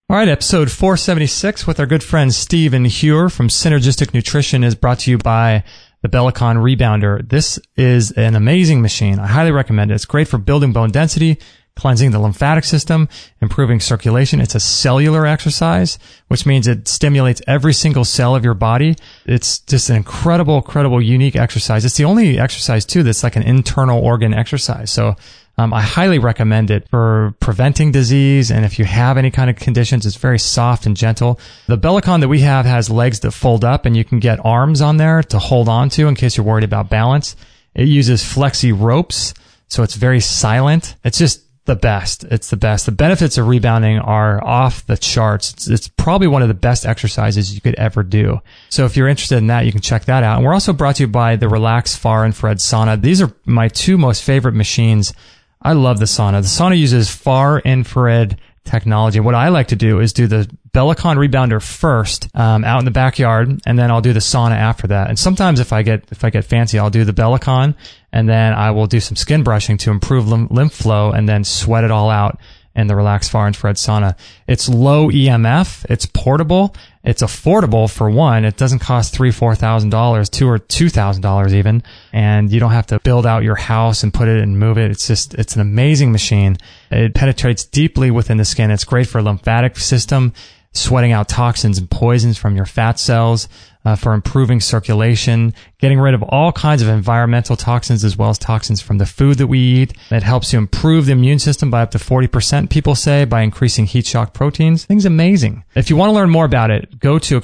All right, episode 476 with our good friend Stephen Huer from Synergistic Nutrition is brought to you by the Bellicon Rebounder. This is an amazing machine. I highly recommend it. It's great for building bone density, cleansing the lymphatic system, improving circulation. It's a cellular exercise, which means it stimulates every single cell of your body. It's just an incredible, unique exercise. It's the only exercise, too, that's like an internal organ exercise. So I highly recommend it for preventing disease, and if you have any kind of conditions, it's very soft and gentle. The Bellicon that we have has legs that fold up, and you can get arms on there to hold on to in case you're worried about balance. It uses flexi ropes, so it's very silent. It's just the best. It's the best. The benefits of rebounding are off the charts. It's probably one of the best exercises you could ever do. So if you're interested in that, you can check that out. And we're also brought to you by the Relax Far Infrared Sauna. These are my two most favorite machines. I love the sauna. The sauna uses far infrared technology. What I like to do is do the Bellicon Rebounder first, out in the backyard, and then I'll do the sauna after that. And sometimes if I get fancy, I'll do the Bellicon, and then I will do some skin brushing to improve lymph flow, and then sweat it all out in the Relax Far Infrared Sauna. It's low EMF. It's portable. It's affordable for one. It doesn't cost $3,000, $4,000, or $2,000 even. And you don't have to build out your house and put it and move it. It's an amazing machine. It penetrates deeply within the skin. It's great for lymphatic system, sweating out toxins and poisons from your fat cells, for improving circulation, getting rid of all kinds of environmental toxins as well as toxins from the food that we eat. It helps you improve the immune system by up to 40%, people say, by increasing heat shock proteins. Thing's amazing. If you want to learn more about it, go to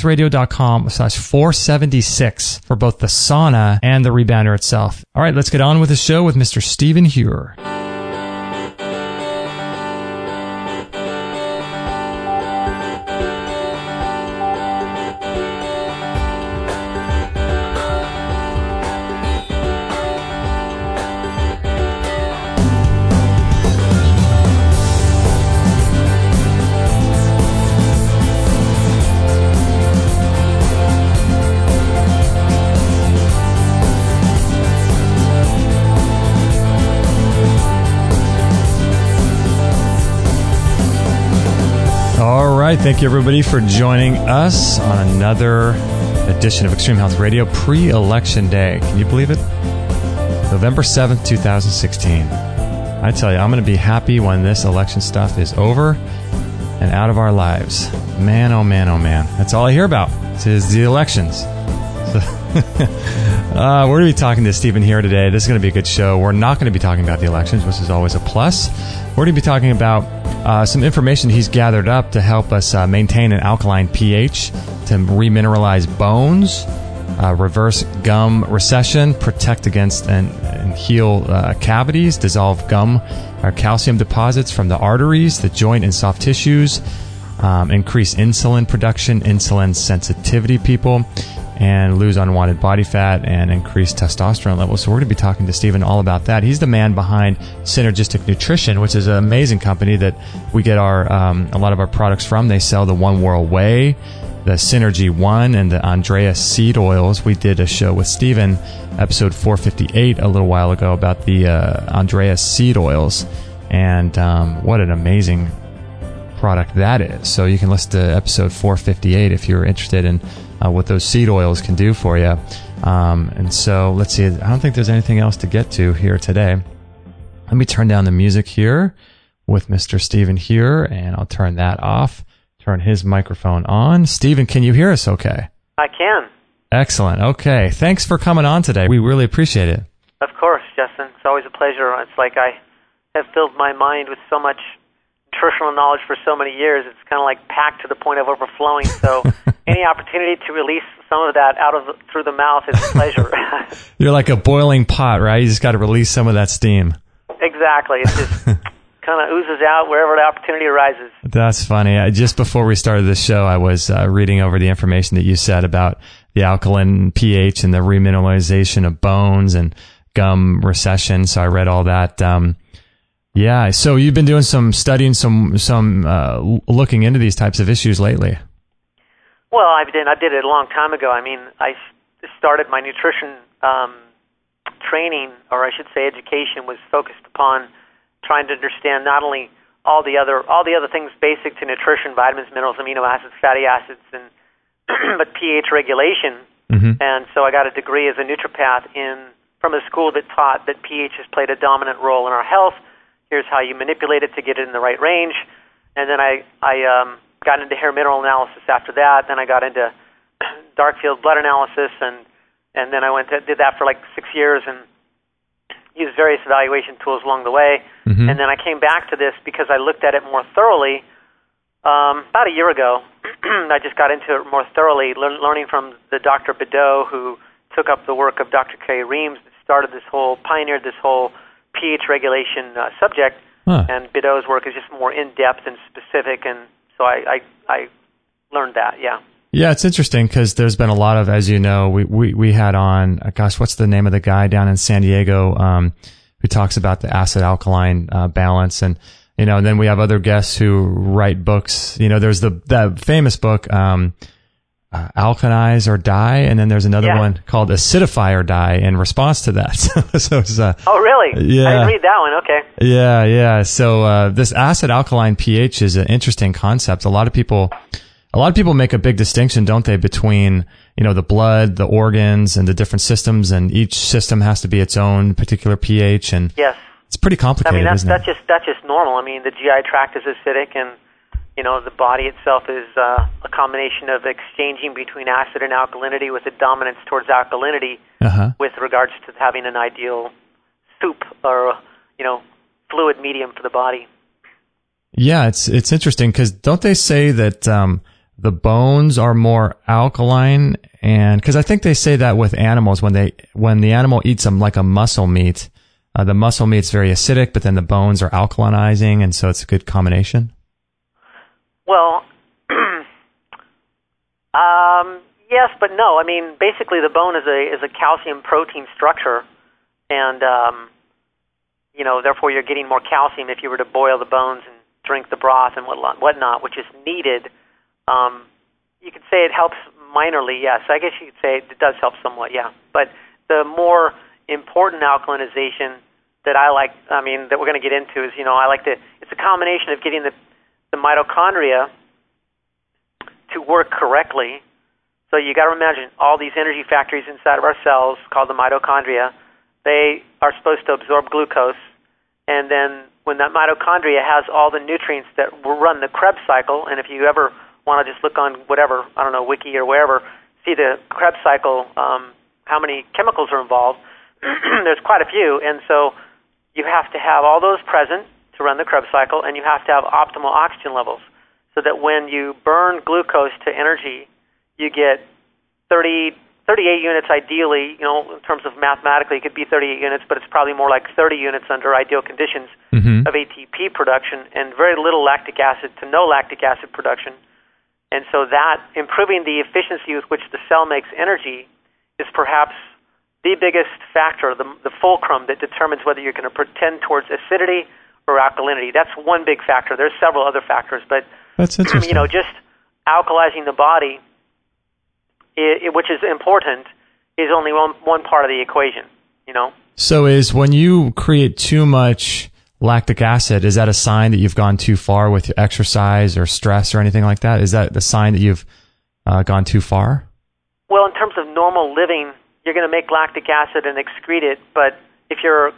extremehealthradio.com/476 for both the sauna and the rebounder itself. All right, let's get on with the show with Mr. Stephen Huer. All right, thank you everybody for joining us on another edition of Extreme Health Radio pre-election day. Can you believe it? November 7th, 2016. I tell you, I'm going to be happy when this election stuff is over and out of our lives. Man, oh man, oh man. That's all I hear about is the elections. So we're going to be talking to Stephen here today. This is going to be a good show. We're not going to be talking about the elections, which is always a plus. We're going to be talking about some information he's gathered up to help us maintain an alkaline pH, to remineralize bones, reverse gum recession, protect against and heal cavities, dissolve gum or calcium deposits from the arteries, the joint and soft tissues, increase insulin production, insulin sensitivity people, and lose unwanted body fat and increase testosterone levels. So we're going to be talking to Stephen all about that. He's the man behind Synergistic Nutrition, which is an amazing company that we get our a lot of our products from. They sell the One World Whey, the Synergy One, and the Andreas seed oils. We did a show with Stephen, episode 458, a little while ago about the Andreas seed oils, and what an amazing product that is. So you can listen to episode 458 if you're interested in what those seed oils can do for you. And so let's see. I don't think there's anything else to get to here today. Let me turn down the music here with Mr. Stephen here, and I'll turn that off. Turn his microphone on. Stephen, can you hear us okay? I can. Excellent. Okay. Thanks for coming on today. We really appreciate it. Of course, Justin. It's always a pleasure. It's like I have filled my mind with so much nutritional knowledge for so many years. It's kind of like packed to the point of overflowing. So any opportunity to release some of that through the mouth is a pleasure. You're like a boiling pot, right? You just got to release some of that steam. Exactly. It just kind of oozes out wherever the opportunity arises. That's funny. Just before we started this show, I was reading over the information that you said about the alkaline pH and the remineralization of bones and gum recession. So I read all that. Yeah. So you've been doing some studying, some looking into these types of issues lately. Well, I did it a long time ago. I mean, I started my nutrition training, or I should say education, was focused upon trying to understand not only all the other things basic to nutrition, vitamins, minerals, amino acids, fatty acids, and but pH regulation. Mm-hmm. And so I got a degree as a naturopath from a school that taught that pH has played a dominant role in our health. Here's how you manipulate it to get it in the right range. And then I got into hair mineral analysis after that. Then I got into dark field blood analysis, and then I did that for like 6 years and used various evaluation tools along the way. Mm-hmm. And then I came back to this because I looked at it more thoroughly about a year ago. I just got into it more thoroughly, learning from the Dr. Bedeau, who took up the work of Dr. Kay Reams, that pioneered this whole pH regulation subject. Huh. And Bedeau's work is just more in-depth and specific, and so I learned that, yeah. Yeah, it's interesting because there's been a lot of, as you know, we had on, what's the name of the guy down in San Diego who talks about the acid-alkaline balance, and and then we have other guests who write books. There's that famous book, Alkalize or Die, and then there's another one called Acidify or Die in response to that. So it's, oh, really? Yeah. I didn't read that one. Okay. Yeah. So this acid-alkaline pH is an interesting concept. A lot of people make a big distinction, don't they, between the blood, the organs, and the different systems, and each system has to be its own particular pH. And yes. It's pretty complicated, isn't it? That's just normal. I mean, the GI tract is acidic, and the body itself is a combination of exchanging between acid and alkalinity, with a dominance towards alkalinity with regards to having an ideal soup or fluid medium for the body. Yeah, it's interesting because don't they say that the bones are more alkaline? And because I think they say that with animals when the animal eats them like a muscle meat. The muscle meat's very acidic, but then the bones are alkalinizing, and so it's a good combination. Well, yes, but no. I mean, basically, the bone is a calcium protein structure, and therefore you're getting more calcium if you were to boil the bones and drink the broth and whatnot, which is needed. You could say it helps minorly, yes. I guess you could say it does help somewhat, yeah. But the more important alkalinization that that we're going to get into is, it's a combination of getting the mitochondria to work correctly. So you got to imagine all these energy factories inside of our cells called the mitochondria. They are supposed to absorb glucose, and then when that mitochondria has all the nutrients that will run the Krebs cycle, and if you ever want to just look on whatever, I don't know, wiki or wherever, see the Krebs cycle, how many chemicals are involved, there's quite a few, and so you have to have all those present to run the Krebs cycle, and you have to have optimal oxygen levels so that when you burn glucose to energy, you get 38 units ideally, in terms of mathematically, it could be 38 units, but it's probably more like 30 units under ideal conditions of ATP production, and very little lactic acid to no lactic acid production. And so that, improving the efficiency with which the cell makes energy, is perhaps the biggest factor, the fulcrum that determines whether you're going to tend towards acidity or alkalinity. That's one big factor. There's several other factors, but that's interesting. Just alkalizing the body, which is important, is only one part of the equation. So is when you create too much lactic acid, is that a sign that you've gone too far with your exercise or stress or anything like that? Is that the sign that you've gone too far? Well, in terms of normal living, you're going to make lactic acid and excrete it, but if your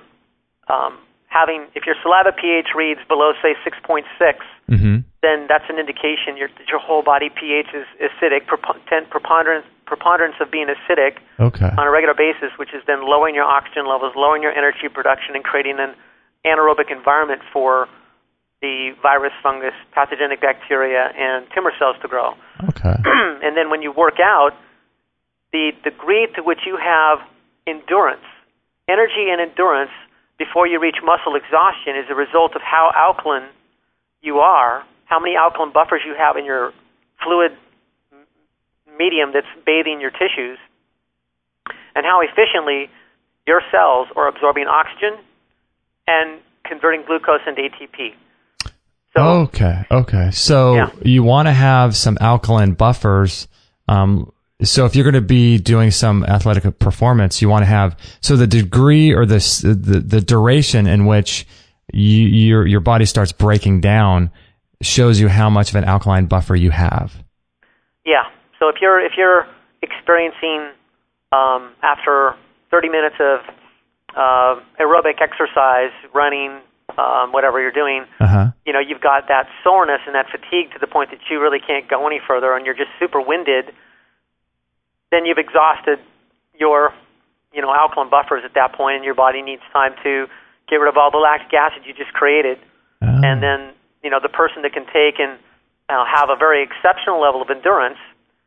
saliva pH reads below, say, 6.6, then that's an indication that your whole body pH is acidic, preponderance of being acidic on a regular basis, which is then lowering your oxygen levels, lowering your energy production, and creating an anaerobic environment for the virus, fungus, pathogenic bacteria, and tumor cells to grow. Okay. And then when you work out, the degree to which you have endurance, energy and endurance before you reach muscle exhaustion is a result of how alkaline you are, how many alkaline buffers you have in your fluid medium that's bathing your tissues, and how efficiently your cells are absorbing oxygen and converting glucose into ATP. So, okay. So you want to have some alkaline buffers. So if you're going to be doing some athletic performance, you want to have, so the degree or the duration in which your body starts breaking down, shows you how much of an alkaline buffer you have. Yeah. So if you're experiencing after 30 minutes of aerobic exercise, running, whatever you're doing, you've got that soreness and that fatigue to the point that you really can't go any further, and you're just super winded, then you've exhausted your alkaline buffers at that point, and your body needs time to get rid of all the lactic acid you just created. And then the person that can take and have a very exceptional level of endurance,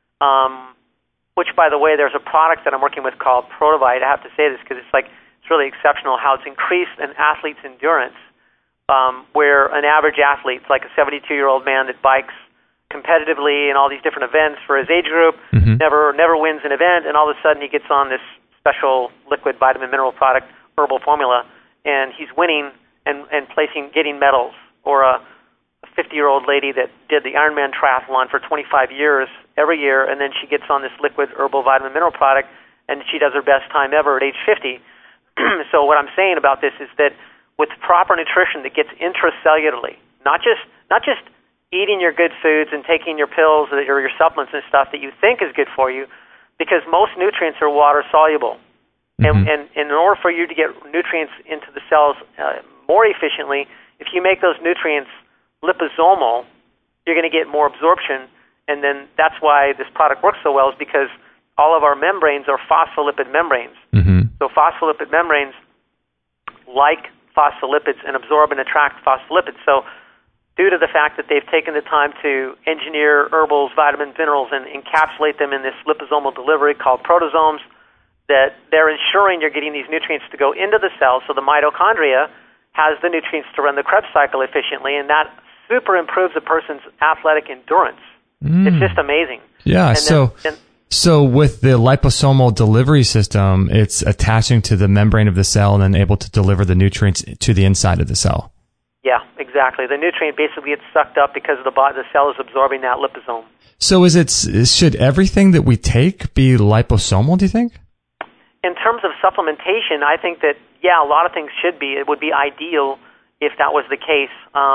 which, by the way, there's a product that I'm working with called Protovite. I have to say this because it's really exceptional how it's increased an athlete's endurance, where an average athlete, like a 72-year-old man that bikes competitively in all these different events for his age group, never wins an event, and all of a sudden he gets on this special liquid vitamin mineral product, herbal formula, and he's winning and getting medals. Or a 50-year-old lady that did the Ironman triathlon for 25 years every year, and then she gets on this liquid herbal vitamin mineral product, and she does her best time ever at age 50. So what I'm saying about this is that with proper nutrition that gets intracellularly, not just eating your good foods and taking your pills or your supplements and stuff that you think is good for you, because most nutrients are water soluble. And in order for you to get nutrients into the cells more efficiently, if you make those nutrients liposomal, you're going to get more absorption. And then that's why this product works so well, is because all of our membranes are phospholipid membranes. So phospholipid membranes like phospholipids and absorb and attract phospholipids. So due to the fact that they've taken the time to engineer herbals, vitamins, minerals, and encapsulate them in this liposomal delivery called protosomes, that they're ensuring you're getting these nutrients to go into the cells, so the mitochondria has the nutrients to run the Krebs cycle efficiently, and that super improves a person's athletic endurance. It's just amazing. Yeah, so with the liposomal delivery system, it's attaching to the membrane of the cell and then able to deliver the nutrients to the inside of the cell. Yeah, exactly. The nutrient basically gets sucked up because the cell is absorbing that liposome. So should everything that we take be liposomal, do you think? In terms of supplementation, I think that, a lot of things should be. It would be ideal if that was the case.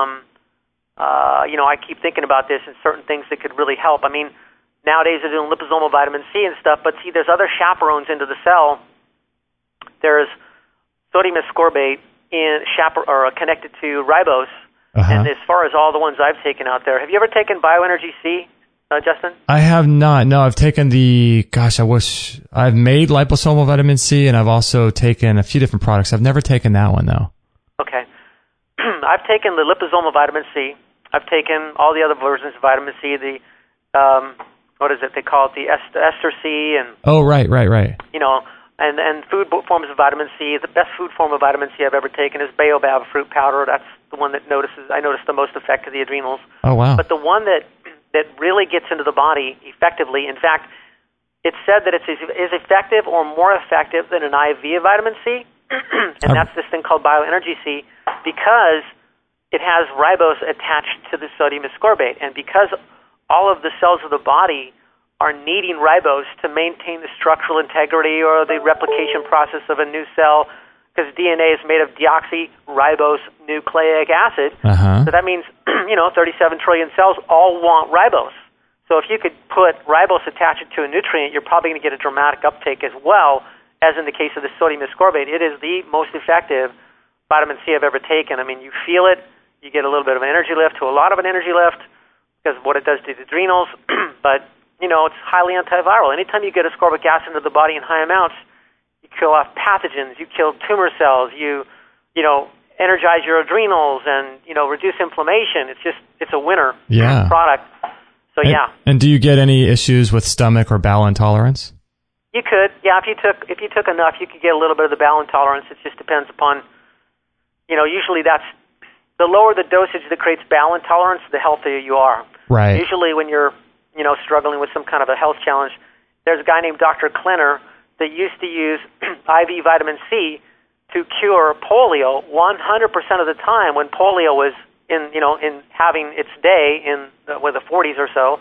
I keep thinking about this and certain things that could really help. I mean, nowadays they're doing liposomal vitamin C and stuff, but see, there's other chaperones into the cell. There's sodium ascorbate connected to ribose, and as far as all the ones I've taken out there, have you ever taken Bioenergy C, Justin? I have not. No, I've taken I've made liposomal vitamin C, and I've also taken a few different products. I've never taken that one, though. Okay. I've taken the liposomal vitamin C. I've taken all the other versions of vitamin C, the, what is it? They call it the ester C. And, oh, right. And food forms of vitamin C. The best food form of vitamin C I've ever taken is baobab fruit powder. That's the one that I notice the most effect of the adrenals. Oh, wow. But the one that really gets into the body effectively, in fact, it's said that it's as effective or more effective than an IV of vitamin C, and that's this thing called Bioenergy C, because it has ribose attached to the sodium ascorbate, and because all of the cells of the body are needing ribose to maintain the structural integrity or the replication process of a new cell, because DNA is made of deoxyribose nucleic acid. So that means, 37 trillion cells all want ribose. So if you could put ribose attached to a nutrient, you're probably going to get a dramatic uptake as well, as in the case of the sodium ascorbate. It is the most effective vitamin C I've ever taken. I mean, you feel it. You get a little bit of an energy lift to a lot of an energy lift because of what it does to the adrenals. But, it's highly antiviral. Anytime you get ascorbic acid into the body in high amounts, you kill off pathogens, you kill tumor cells, you energize your adrenals and, reduce inflammation. It's a winner product. So, And do you get any issues with stomach or bowel intolerance? You could. Yeah, if you took enough, you could get a little bit of the bowel intolerance. It just depends upon, usually that's the lower the dosage that creates bowel intolerance, the healthier you are. Right. Usually when you're, struggling with some kind of a health challenge, there's a guy named Dr. Klenner that used to use IV vitamin C to cure polio 100% of the time when polio was in having its day in the 40s or so,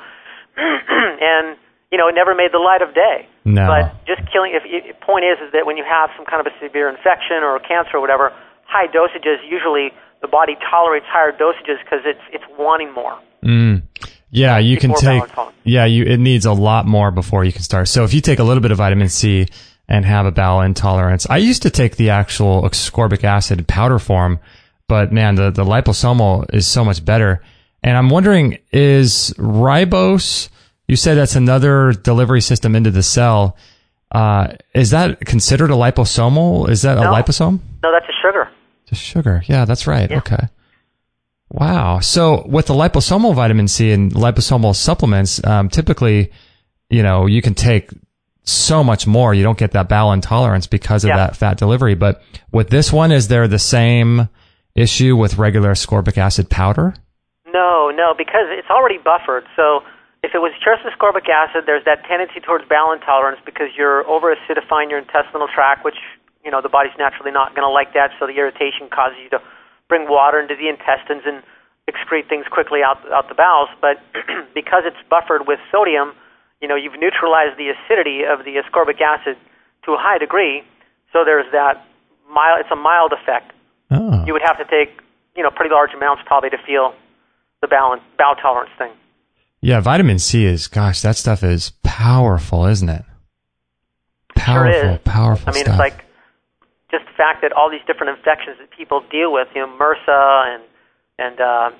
and it never made the light of day. No. But just killing. Point is that when you have some kind of a severe infection or cancer or whatever, high dosages usually the body tolerates higher dosages because it's wanting more. Yeah, you can take. Yeah, it needs a lot more before you can start. So if you take a little bit of vitamin C and have a bowel intolerance, I used to take the actual ascorbic acid powder form, but man, the liposomal is so much better. And I'm wondering, is ribose? You said that's another delivery system into the cell. Is that considered a liposomal? Is that a liposome? No, that's a sugar. It's a sugar. Yeah, that's right. Yeah. Okay. Wow. So with the liposomal vitamin C and liposomal supplements, typically, you can take so much more. You don't get that bowel intolerance because of that fat delivery. But with this one, is there the same issue with regular ascorbic acid powder? No, because it's already buffered. So if it was just ascorbic acid, there's that tendency towards bowel intolerance because you're over-acidifying your intestinal tract, which, the body's naturally not going to like that. So the irritation causes you to bring water into the intestines and excrete things quickly out the bowels. But because it's buffered with sodium, you've neutralized the acidity of the ascorbic acid to a high degree. So there's that it's a mild effect. Oh. You would have to take, pretty large amounts probably to feel the bowel tolerance thing. Yeah, vitamin C that stuff is powerful, isn't it? Powerful, sure is. Powerful stuff. It's like just the fact that all these different infections that people deal with, MRSA and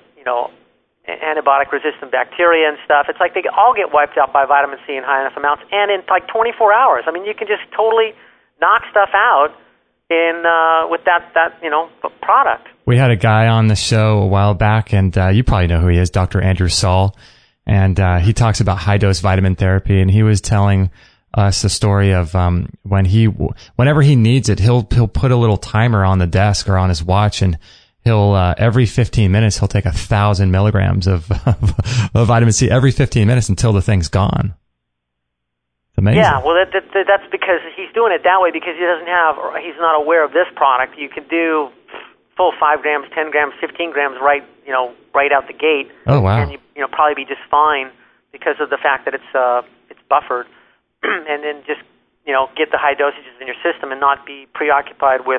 antibiotic-resistant bacteria and stuff, it's like they all get wiped out by vitamin C in high enough amounts, and in like 24 hours. I mean, you can just totally knock stuff out with that product. We had a guy on the show a while back, and you probably know who he is, Dr. Andrew Saul, and he talks about high-dose vitamin therapy, and he was telling us a story of whenever he needs it, he'll put a little timer on the desk or on his watch, and he'll every 15 minutes he'll take 1,000 milligrams of vitamin C every 15 minutes until the thing's gone. It's amazing. Yeah, well, that's because he's doing it that way because he's not aware of this product. You can do full 5 grams, 10 grams, 15 grams right out the gate. Oh, wow. And you probably be just fine because of the fact that it's buffered, and then just get the high dosages in your system and not be preoccupied with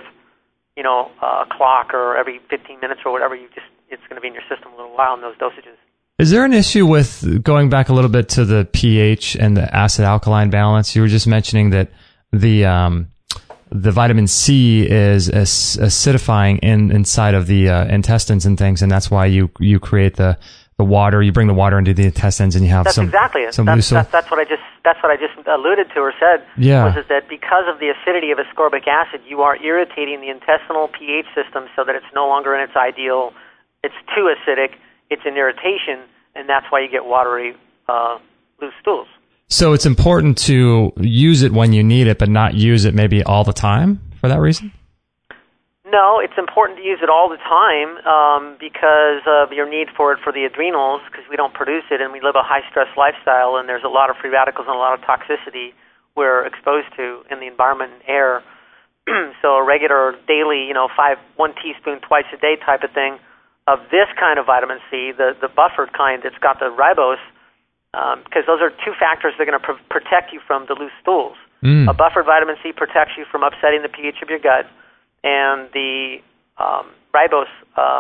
a clock or every 15 minutes or whatever. It's going to be in your system a little while in those dosages. Is there an issue with going back a little bit to the pH and the acid-alkaline balance? You were just mentioning that the vitamin C is acidifying inside of the intestines and things, and that's why you create the water. You bring the water into the intestines, and you have that's exactly it. That's what I just alluded to or said. Yeah. Was that because of the acidity of ascorbic acid, you are irritating the intestinal pH system so that it's no longer in its ideal. It's too acidic. It's an irritation, and that's why you get watery, loose stools. So it's important to use it when you need it, but not use it maybe all the time for that reason? No, it's important to use it all the time because of your need for it for the adrenals, because we don't produce it, and we live a high-stress lifestyle, and there's a lot of free radicals and a lot of toxicity we're exposed to in the environment and air. So a regular daily, 1 teaspoon twice a day type of thing of this kind of vitamin C, the buffered kind that's got the ribose, because those are two factors that are going to protect you from the loose stools. A buffered vitamin C protects you from upsetting the pH of your gut, and the ribose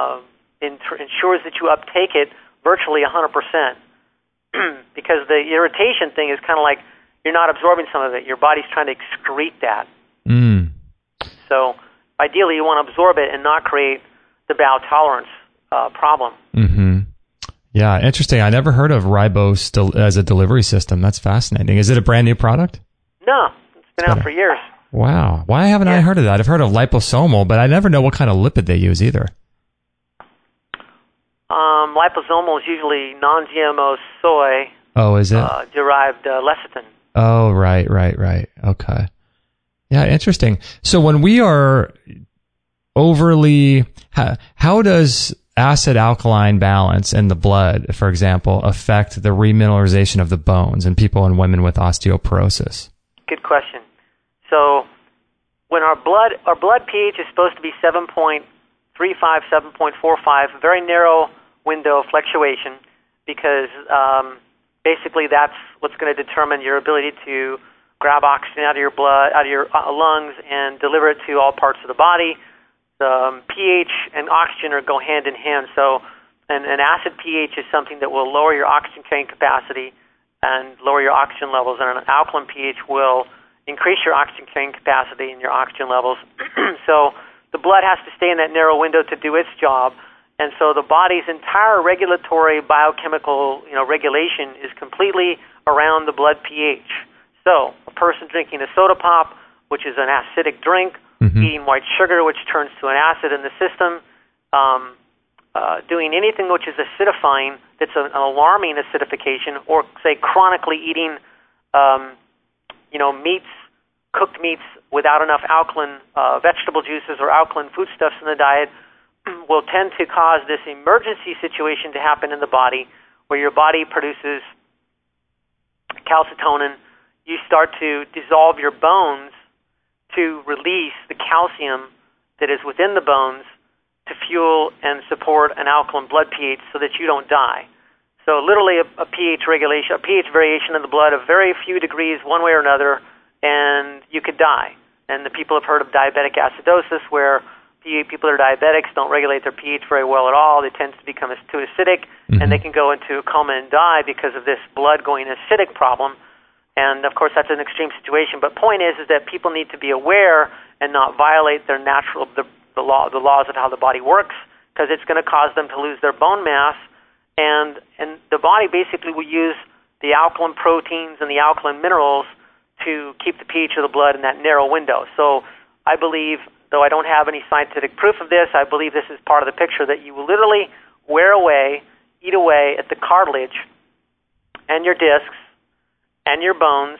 ensures that you uptake it virtually 100%. Because the irritation thing is kind of like you're not absorbing some of it. Your body's trying to excrete that. So ideally you want to absorb it and not create the bowel tolerance problem. Mm-hmm. Yeah, interesting. I never heard of ribose as a delivery system. That's fascinating. Is it a brand new product? No, it's been out for years. Wow. Why haven't I heard of that? I've heard of liposomal, but I never know what kind of lipid they use either. Liposomal is usually non-GMO soy. Oh, is it? Derived lecithin. Oh, right. Okay. Yeah, interesting. So when we are overly... How does acid-alkaline balance in the blood, for example, affect the remineralization of the bones in people and women with osteoporosis? Good question. So when our blood pH is supposed to be 7.35, 7.45, very narrow window of fluctuation, because basically that's what's going to determine your ability to grab oxygen out of your blood, out of your lungs, and deliver it to all parts of the body. the pH and oxygen go hand in hand. So an acid pH is something that will lower your oxygen carrying capacity and lower your oxygen levels, and an alkaline pH will increase your oxygen carrying capacity and your oxygen levels. So the blood has to stay in that narrow window to do its job, and so the body's entire regulatory biochemical regulation is completely around the blood pH. So a person drinking a soda pop, which is an acidic drink, eating white sugar, which turns to an acid in the system, doing anything which is acidifying, that's an alarming acidification, or say chronically eating, meats, cooked meats without enough alkaline vegetable juices or alkaline foodstuffs in the diet, will tend to cause this emergency situation to happen in the body, where your body produces calcitonin. You start to dissolve your bones to release the calcium that is within the bones to fuel and support an alkaline blood pH so that you don't die. So literally a pH regulation, a pH variation in the blood of very few degrees one way or another, and you could die. And the people have heard of diabetic acidosis, where people that are diabetics don't regulate their pH very well at all. They tend to become too acidic, and they can go into a coma and die because of this blood going acidic problem. And of course, that's an extreme situation. But point is that people need to be aware and not violate their natural the laws of how the body works, because it's going to cause them to lose their bone mass, and the body basically will use the alkaline proteins and the alkaline minerals to keep the pH of the blood in that narrow window. So I believe, though I don't have any scientific proof of this, I believe this is part of the picture, that you will literally wear away, eat away at the cartilage and your discs and your bones,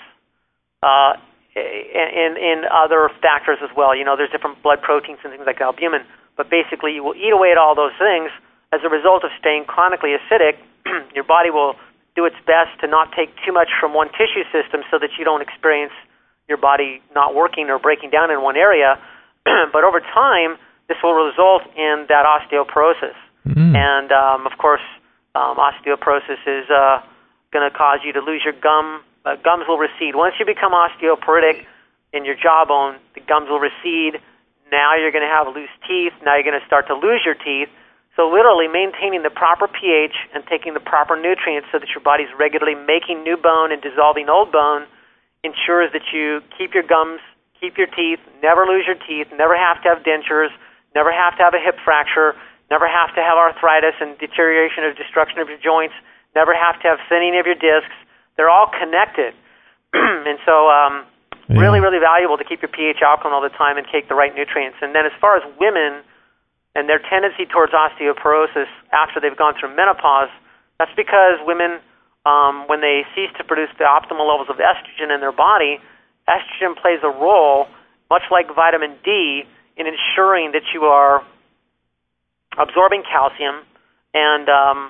in other factors as well. There's different blood proteins and things like albumin, but basically you will eat away at all those things. As a result of staying chronically acidic, your body will do its best to not take too much from one tissue system so that you don't experience your body not working or breaking down in one area. But over time, this will result in that osteoporosis. And, of course, osteoporosis is going to cause you to lose your gums will recede. Once you become osteoporotic in your jawbone, the gums will recede. Now you're going to have loose teeth. Now you're going to start to lose your teeth. So literally maintaining the proper pH and taking the proper nutrients so that your body's regularly making new bone and dissolving old bone ensures that you keep your gums, keep your teeth, never lose your teeth, never have to have dentures, never have to have a hip fracture, never have to have arthritis and deterioration or destruction of your joints, never have to have thinning of your discs. They're all connected. And so really, really valuable to keep your pH alkaline all the time and take the right nutrients. And then as far as women and their tendency towards osteoporosis after they've gone through menopause, that's because women, when they cease to produce the optimal levels of estrogen in their body, estrogen plays a role, much like vitamin D, in ensuring that you are absorbing calcium and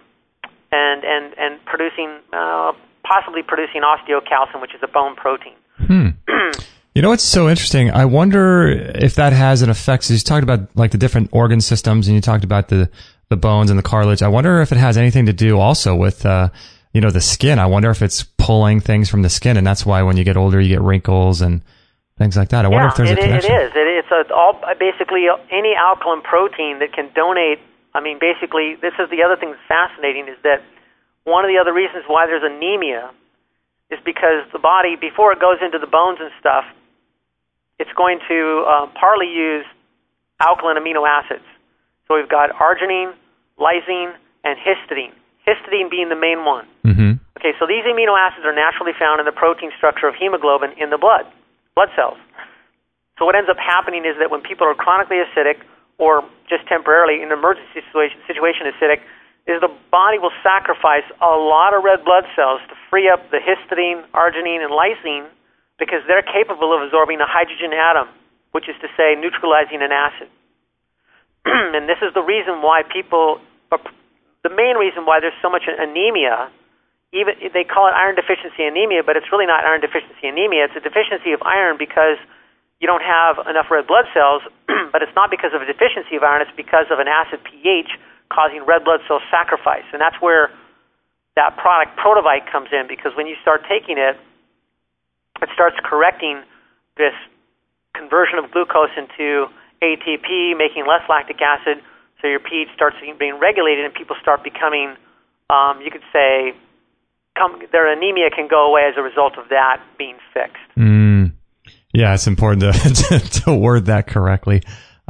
producing, possibly producing osteocalcin, which is a bone protein. You know what's so interesting? I wonder if that has an effect. So you talked about like the different organ systems, and you talked about the bones and the cartilage. I wonder if it has anything to do also with the skin. I wonder if it's pulling things from the skin, and that's why when you get older you get wrinkles and things like that. I wonder if there's a connection. It is. It's all basically any alkaline protein that can donate. I mean, basically, this is the other thing that's fascinating, is that one of the other reasons why there's anemia is because the body, before it goes into the bones and stuff, it's going to partly use alkaline amino acids. So we've got arginine, lysine, and histidine. Histidine being the main one. Okay, so these amino acids are naturally found in the protein structure of hemoglobin in the blood cells. So what ends up happening is that when people are chronically acidic, or just temporarily in an emergency situation acidic, is the body will sacrifice a lot of red blood cells to free up the histidine, arginine, and lysine, because they're capable of absorbing a hydrogen atom, which is to say neutralizing an acid. And this is the reason why the main reason why there's so much anemia. Even they call it iron deficiency anemia, but it's really not iron deficiency anemia. It's a deficiency of iron because you don't have enough red blood cells, but it's not because of a deficiency of iron, it's because of an acid pH causing red blood cell sacrifice. And that's where that product Protovite comes in, because when you start taking it, it starts correcting this conversion of glucose into ATP, making less lactic acid, so your pH starts being regulated, and people start becoming, you could say, their anemia can go away as a result of that being fixed. Yeah, it's important to word that correctly.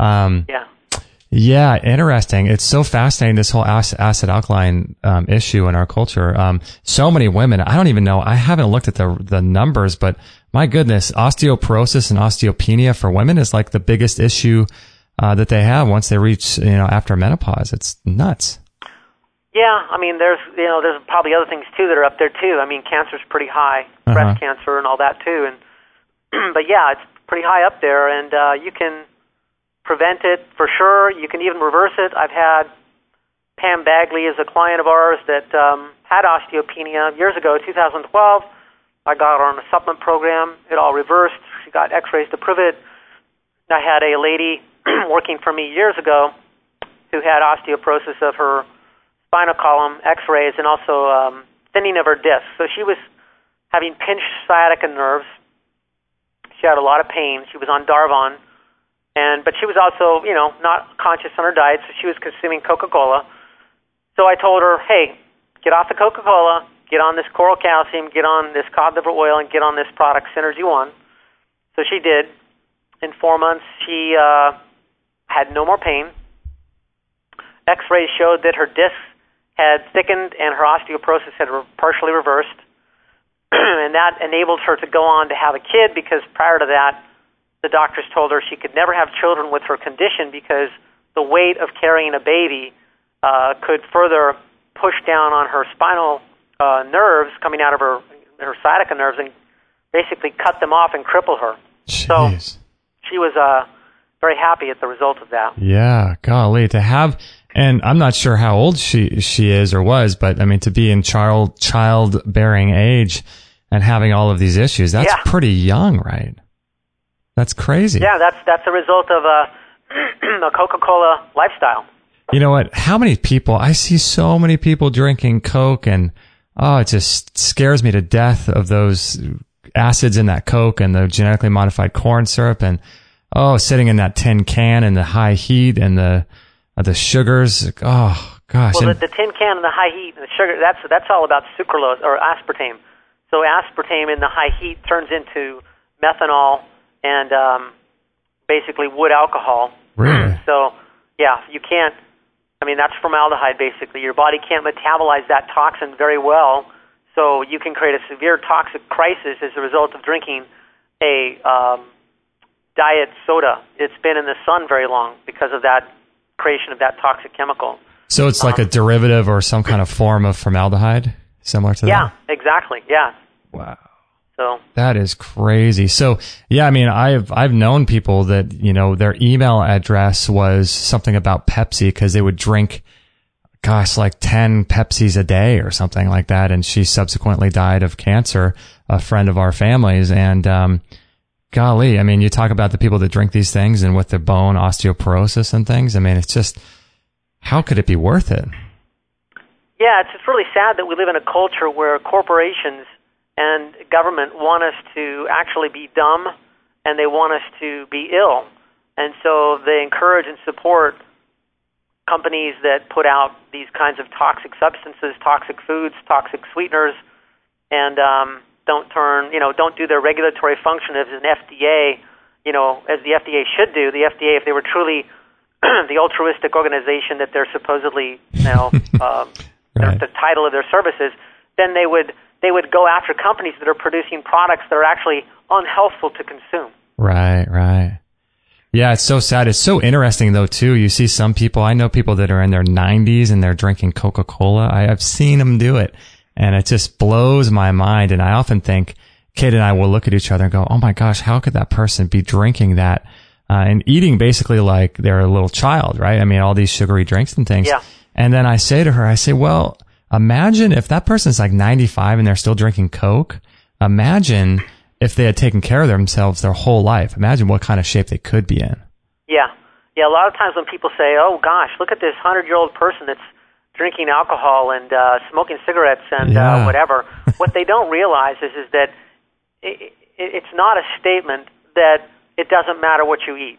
Yeah, interesting. It's so fascinating, this whole acid alkaline issue in our culture. So many women, I don't even know, I haven't looked at the numbers, but my goodness, osteoporosis and osteopenia for women is like the biggest issue that they have once they reach, after menopause. It's nuts. Yeah, I mean, there's probably other things too that are up there too. I mean, cancer's pretty high, breast cancer and all that too. And but yeah, it's pretty high up there, and you can prevent it for sure. You can even reverse it. I've had Pam Bagley as a client of ours that had osteopenia years ago, 2012. I got her on a supplement program. It all reversed. She got x-rays to prove it. I had a lady working for me years ago who had osteoporosis of her spinal column, x-rays, and also thinning of her discs. So she was having pinched sciatica nerves. She had a lot of pain. She was on Darvon. But she was also, not conscious on her diet, so she was consuming Coca-Cola. So I told her, hey, get off the Coca-Cola, get on this Coral Calcium, get on this cod liver oil, and get on this product, Synergy One. So she did. In 4 months, she had no more pain. X-rays showed that her discs had thickened and her osteoporosis had partially reversed. And that enabled her to go on to have a kid, because prior to that, the doctors told her she could never have children with her condition because the weight of carrying a baby could further push down on her spinal nerves coming out of her sciatica nerves and basically cut them off and cripple her. Jeez. So she was very happy at the result of that. Yeah, golly, to have, and I'm not sure how old she is or was, but I mean, to be in childbearing age and having all of these issues, that's pretty young, right? That's crazy. Yeah, that's a result of a Coca-Cola lifestyle. You know what? How many people, I see so many people drinking Coke, and it just scares me to death of those acids in that Coke and the genetically modified corn syrup, and sitting in that tin can and the high heat and the sugars. Oh gosh. Well, the tin can and the high heat and the sugar, that's all about sucralose or aspartame. So aspartame in the high heat turns into methanol and basically wood alcohol. Really? So, yeah, you can't, that's formaldehyde basically. Your body can't metabolize that toxin very well, so you can create a severe toxic crisis as a result of drinking a diet soda. It's been in the sun very long because of that creation of that toxic chemical. So it's like a derivative or some kind of form of formaldehyde, similar to that? Yeah, exactly, yeah. Wow. So that is crazy. So yeah, I've known people that, their email address was something about Pepsi because they would drink, like 10 Pepsis a day or something like that. And she subsequently died of cancer, a friend of our family's. And, golly, you talk about the people that drink these things and with their bone osteoporosis and things. It's just, how could it be worth it? Yeah, it's really sad that we live in a culture where corporations and government want us to actually be dumb, and they want us to be ill. And so they encourage and support companies that put out these kinds of toxic substances, toxic foods, toxic sweeteners, and don't do their regulatory function as an FDA, as the FDA should do. The FDA, if they were truly the altruistic organization that they're supposedly, Right. the title of their services, then they would go after companies that are producing products that are actually unhealthful to consume. Right. Yeah, it's so sad. It's so interesting, though, too. You see some people, I know people that are in their 90s and they're drinking Coca-Cola. I've seen them do it, and it just blows my mind. And I often think, Kate and I will look at each other and go, oh my gosh, how could that person be drinking that and eating basically like they're a little child, right? All these sugary drinks and things. Yeah. And then I say to her, well, imagine if that person's like 95 and they're still drinking Coke. Imagine if they had taken care of themselves their whole life. Imagine what kind of shape they could be in. Yeah. A lot of times when people say, oh gosh, look at this 100-year-old person that's drinking alcohol and smoking cigarettes and whatever, what they don't realize is that it's not a statement that it doesn't matter what you eat.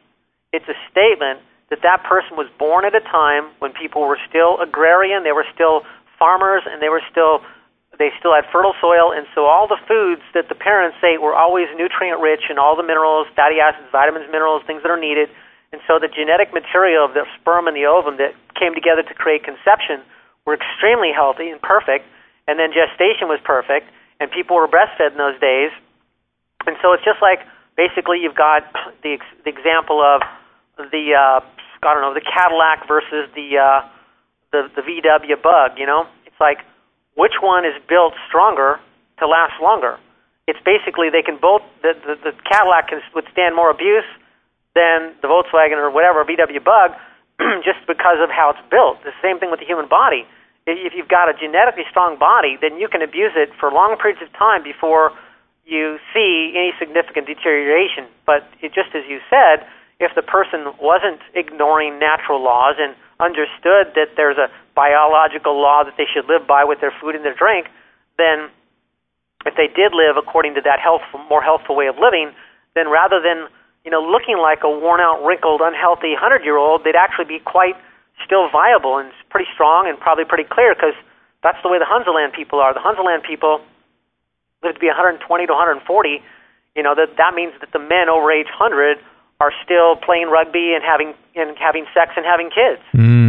It's a statement that that person was born at a time when people were still agrarian, they were still farmers, and they still had fertile soil, and so all the foods that the parents ate were always nutrient-rich and all the minerals, fatty acids, vitamins, minerals, things that are needed. And so the genetic material of the sperm and the ovum that came together to create conception were extremely healthy and perfect, and then gestation was perfect, and people were breastfed in those days. And so it's just like, basically you've got the example of the Cadillac versus the VW Bug, you know? It's like, which one is built stronger to last longer? It's basically they can both, the Cadillac can withstand more abuse than the Volkswagen or whatever, VW Bug, just because of how it's built. The same thing with the human body. If you've got a genetically strong body, then you can abuse it for long periods of time before you see any significant deterioration. But just as you said, if the person wasn't ignoring natural laws and understood that there's a biological law that they should live by with their food and their drink, then if they did live according to that more healthful way of living, then rather than looking like a worn-out, wrinkled, unhealthy 100-year-old, they'd actually be quite still viable and pretty strong and probably pretty clear, because that's the way the Hunzaland people are. The Hunzaland people live to be 120 to 140. That means that the men over age 100 are still playing rugby and having sex and having kids.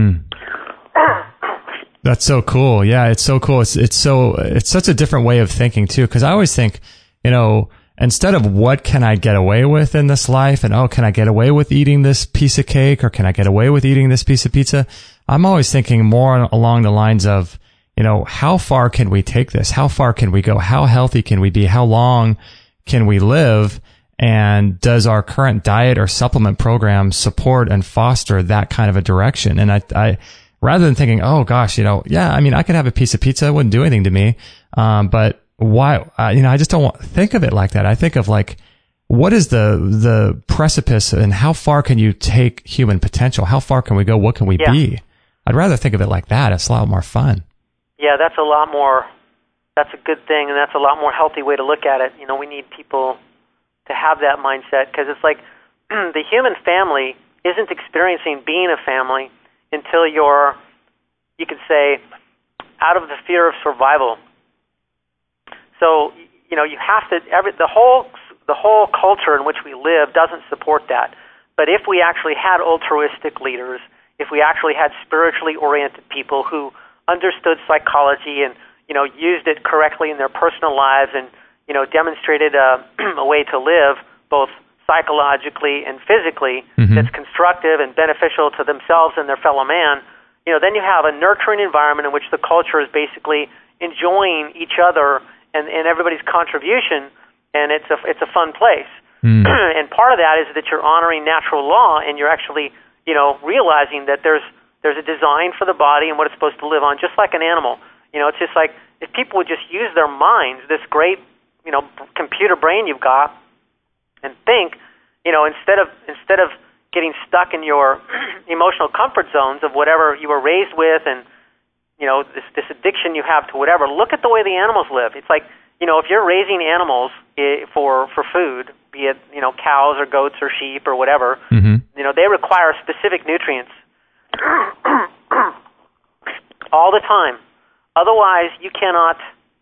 That's so cool. Yeah, it's so cool. It's such a different way of thinking too, because I always think, instead of what can I get away with in this life, and can I get away with eating this piece of cake, or can I get away with eating this piece of pizza? I'm always thinking more along the lines of, how far can we take this? How far can we go? How healthy can we be? How long can we live? And does our current diet or supplement program support and foster that kind of a direction? And I rather than thinking, oh gosh, I could have a piece of pizza, it wouldn't do anything to me. But why, I just don't think of it like that. I think of like, what is the precipice, and how far can you take human potential? How far can we go? What can we be? I'd rather think of it like that. It's a lot more fun. Yeah, that's a good thing, and that's a lot more healthy way to look at it. We need people to have that mindset, because it's like the human family isn't experiencing being a family until you could say, out of the fear of survival. So, you have to, the whole culture in which we live doesn't support that. But if we actually had altruistic leaders, if we actually had spiritually oriented people who understood psychology and, used it correctly in their personal lives and, demonstrated a way to live both psychologically and physically that's constructive and beneficial to themselves and their fellow man, then you have a nurturing environment in which the culture is basically enjoying each other and everybody's contribution, and it's a fun place. And part of that is that you're honoring natural law, and you're actually, realizing that there's a design for the body and what it's supposed to live on, just like an animal. It's just like if people would just use their minds, this great, computer brain you've got, and think, instead of getting stuck in your emotional comfort zones of whatever you were raised with, and this addiction you have to whatever. Look at the way the animals live. It's like, if you're raising animals for food, be it cows or goats or sheep or whatever, they require specific nutrients all the time. Otherwise, you cannot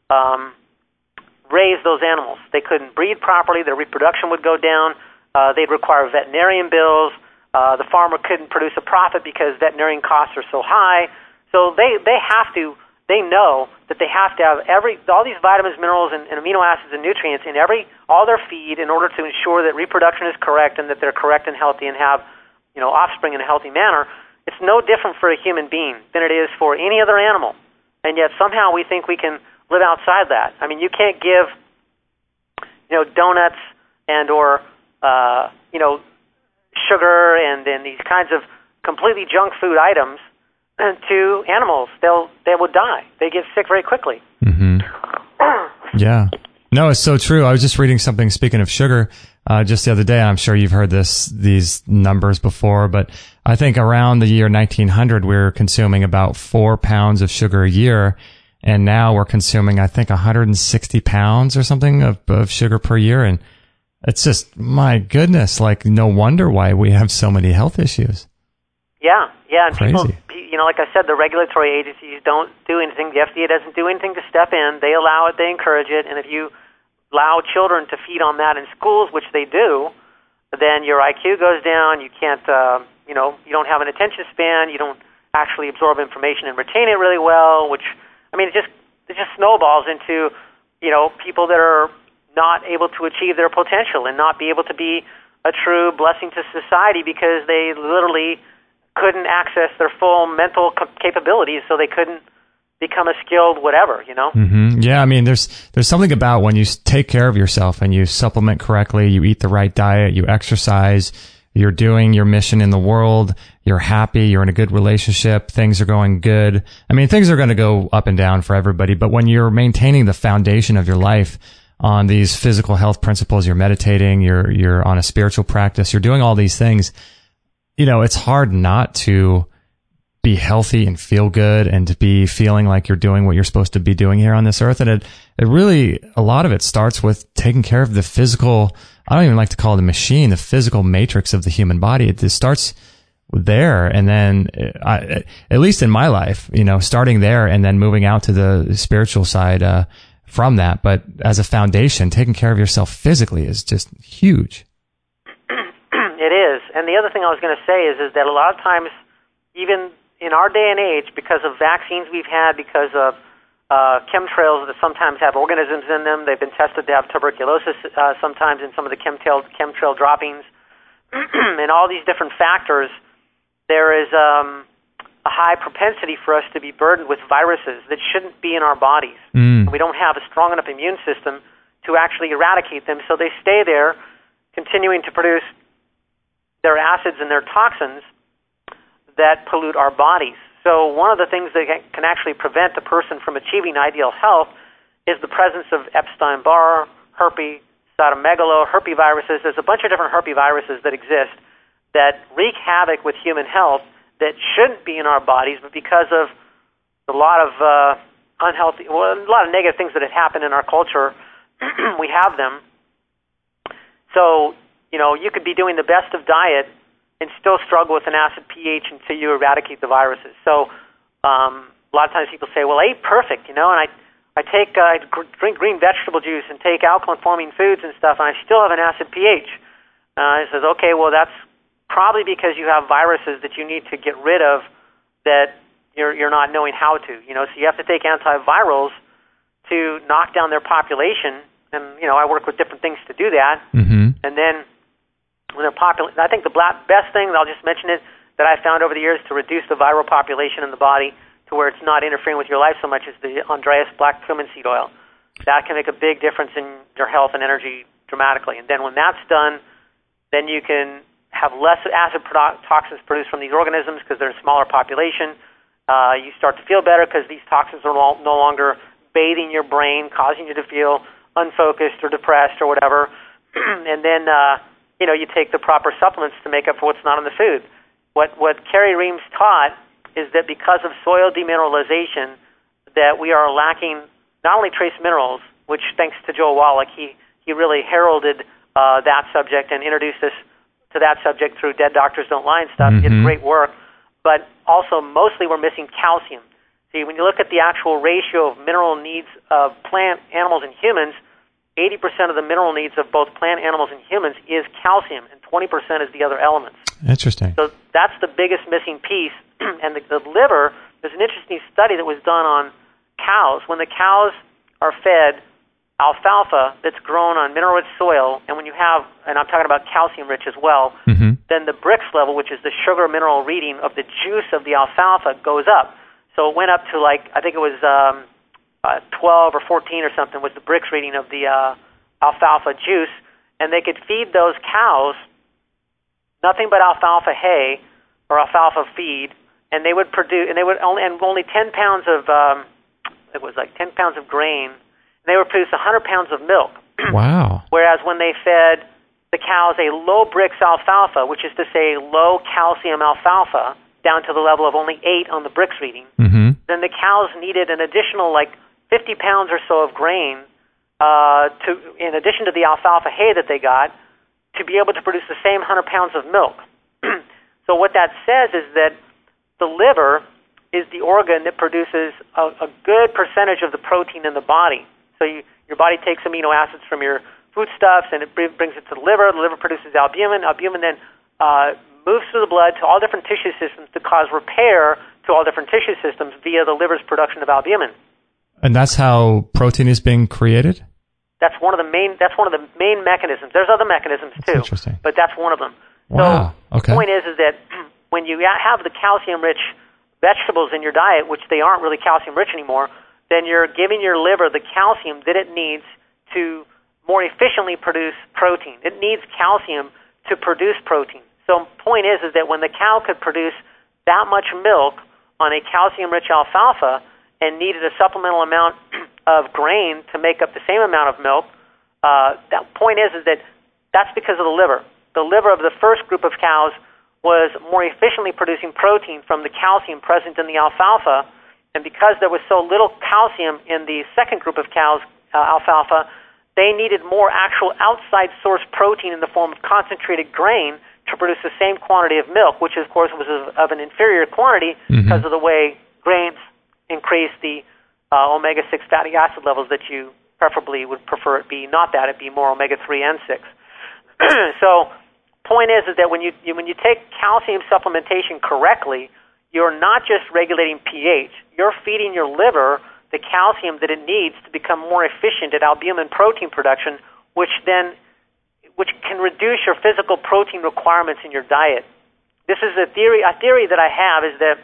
raise those animals. They couldn't breed properly. Their reproduction would go down. They'd require veterinarian bills. The farmer couldn't produce a profit because veterinarian costs are so high. So they know that they have to have all these vitamins, minerals, and amino acids and nutrients in all their feed in order to ensure that reproduction is correct and that they're correct and healthy and have, offspring in a healthy manner. It's no different for a human being than it is for any other animal. And yet somehow we think we can live outside that. I mean, you can't give, donuts and or, sugar and these kinds of completely junk food items to animals. They would die. They get sick very quickly. Yeah. No, it's so true. I was just reading something, speaking of sugar, just the other day, and I'm sure you've heard these numbers before, but I think around the year 1900, we were consuming about 4 pounds of sugar a year, and now we're consuming, I think, 160 pounds or something of sugar per year. And It's just, my goodness, like, no wonder why we have so many health issues. Yeah. And Crazy. people, like I said, the regulatory agencies don't do anything. The FDA doesn't do anything to step in. They allow it, they encourage it, and if you allow children to feed on that in schools, which they do, then your IQ goes down. You can't, you don't have an attention span. You don't actually absorb information and retain it really well. Which, it just snowballs into, people that are not able to achieve their potential and not be able to be a true blessing to society because they literally couldn't access their full mental capabilities, so they couldn't become a skilled whatever, Mm-hmm. Yeah, there's something about when you take care of yourself and you supplement correctly, you eat the right diet, you exercise, you're doing your mission in the world, you're happy, you're in a good relationship, things are going good. Things are going to go up and down for everybody, but when you're maintaining the foundation of your life on these physical health principles, you're meditating, you're on a spiritual practice, you're doing all these things, it's hard not to be healthy and feel good and to be feeling like you're doing what you're supposed to be doing here on this earth. And it really, a lot of it starts with taking care of the physical, I don't even like to call it a machine, the physical matrix of the human body. It starts there. And then, at least in my life, starting there and then moving out to the spiritual side, from that. But as a foundation, taking care of yourself physically is just huge. It is. And the other thing I was going to say is that a lot of times, even in our day and age, because of vaccines we've had, because of chemtrails that sometimes have organisms in them, they've been tested to have tuberculosis sometimes in some of the chemtrail droppings, and all these different factors, there is a high propensity for us to be burdened with viruses that shouldn't be in our bodies. And we don't have a strong enough immune system to actually eradicate them, so they stay there, continuing to produce their acids and their toxins that pollute our bodies. So one of the things that can actually prevent a person from achieving ideal health is the presence of Epstein-Barr, herpes, cytomegalo, herpesviruses. There's a bunch of different herpesviruses that exist that wreak havoc with human health that shouldn't be in our bodies, but because of a lot of a lot of negative things that have happened in our culture, we have them. So, you could be doing the best of diet and still struggle with an acid pH until you eradicate the viruses. So a lot of times people say, well, I eat perfect, and I drink green vegetable juice and take alkaline-forming foods and stuff, and I still have an acid pH. It says, okay, well, that's probably because you have viruses that you need to get rid of that you're not knowing how to. So you have to take antivirals to knock down their population, and, I work with different things to do that. Mm-hmm. And then when they're I think the best thing, I'll just mention it, that I found over the years to reduce the viral population in the body to where it's not interfering with your life so much is the Andreas black cumin seed oil. That can make a big difference in your health and energy dramatically. And then when that's done, then you can have less acid toxins produced from these organisms because they're in a smaller population. You start to feel better because these toxins are no longer bathing your brain, causing you to feel unfocused or depressed or whatever. And then you take the proper supplements to make up for what's not in the food. What Carrie Reams taught is that because of soil demineralization, that we are lacking not only trace minerals, which thanks to Joel Wallach, he really heralded that subject and introduced us to that subject through Dead Doctors Don't Lie and stuff. Mm-hmm. He did great work. But also mostly we're missing calcium. See, when you look at the actual ratio of mineral needs of plant, animals, and humans, 80% of the mineral needs of both plant, animals, and humans is calcium, and 20% is the other elements. Interesting. So that's the biggest missing piece. And the liver, there's an interesting study that was done on cows. When the cows are fed alfalfa that's grown on mineral-rich soil, and when you have, and I'm talking about calcium-rich as well, mm-hmm. then the Brix level, which is the sugar mineral reading of the juice of the alfalfa, goes up. So it went up to I think it was 12 or 14 or something was the Brix reading of the alfalfa juice, and they could feed those cows nothing but alfalfa hay or alfalfa feed, and they would produce, and they would only 10 pounds of it was like 10 pounds of grain, and they would produce 100 pounds of milk. Wow. Whereas when they fed the cows a low Brix alfalfa, which is to say low calcium alfalfa, down to the level of only 8 on the Brix reading, mm-hmm. then the cows needed an additional 50 pounds or so of grain in addition to the alfalfa hay that they got, to be able to produce the same 100 pounds of milk. So what that says is that the liver is the organ that produces a good percentage of the protein in the body. So your body takes amino acids from your foodstuffs and it brings it to the liver. The liver produces albumin. Albumin then moves through the blood to all different tissue systems to cause repair to all different tissue systems via the liver's production of albumin. And that's how protein is being created? That's one of the main mechanisms. There's other mechanisms too, but that's one of them. Wow. So the point is that when you have the calcium-rich vegetables in your diet, which they aren't really calcium-rich anymore, then you're giving your liver the calcium that it needs to more efficiently produce protein. It needs calcium to produce protein. So the point is that when the cow could produce that much milk on a calcium-rich alfalfa and needed a supplemental amount of grain to make up the same amount of milk, that point is that that's because of the liver. The liver of the first group of cows was more efficiently producing protein from the calcium present in the alfalfa, and because there was so little calcium in the second group of cows, alfalfa, they needed more actual outside source protein in the form of concentrated grain to produce the same quantity of milk, which of course was of an inferior quantity because of the way grains increase the omega-6 fatty acid levels that you preferably would prefer it be not that, it be more omega-3 and 6. So point is that when you take calcium supplementation correctly, you're not just regulating pH, you're feeding your liver the calcium that it needs to become more efficient at albumin protein production, which can reduce your physical protein requirements in your diet. This is a theory that I have is that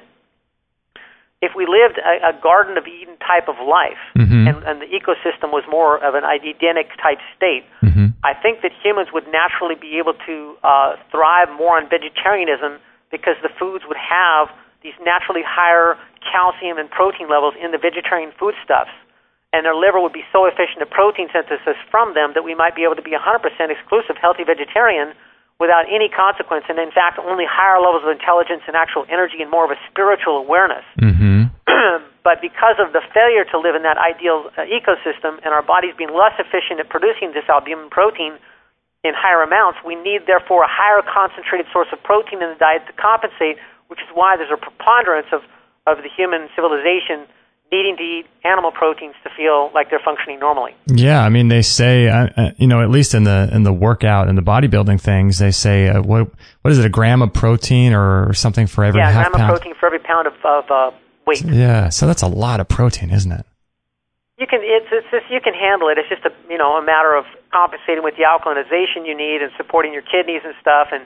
if we lived a Garden of Eden type of life, and the ecosystem was more of an Edenic type state, I think that humans would naturally be able to thrive more on vegetarianism because the foods would have these naturally higher calcium and protein levels in the vegetarian foodstuffs. And their liver would be so efficient at protein synthesis from them that we might be able to be 100% exclusive healthy vegetarian without any consequence, and in fact only higher levels of intelligence and actual energy and more of a spiritual awareness. But because of the failure to live in that ideal ecosystem and our bodies being less efficient at producing this albumin protein in higher amounts, we need therefore a higher concentrated source of protein in the diet to compensate, which is why there's a preponderance of the human civilization needing to eat animal proteins to feel like they're functioning normally. Yeah, I mean, they say, at least in the workout and the bodybuilding things, they say, what is it, a gram of protein or something for every half pound? Yeah, a gram of protein for every pound of weight. Yeah, so that's a lot of protein, isn't it? You can you can handle it. It's just a matter of compensating with the alkalinization you need and supporting your kidneys and stuff, and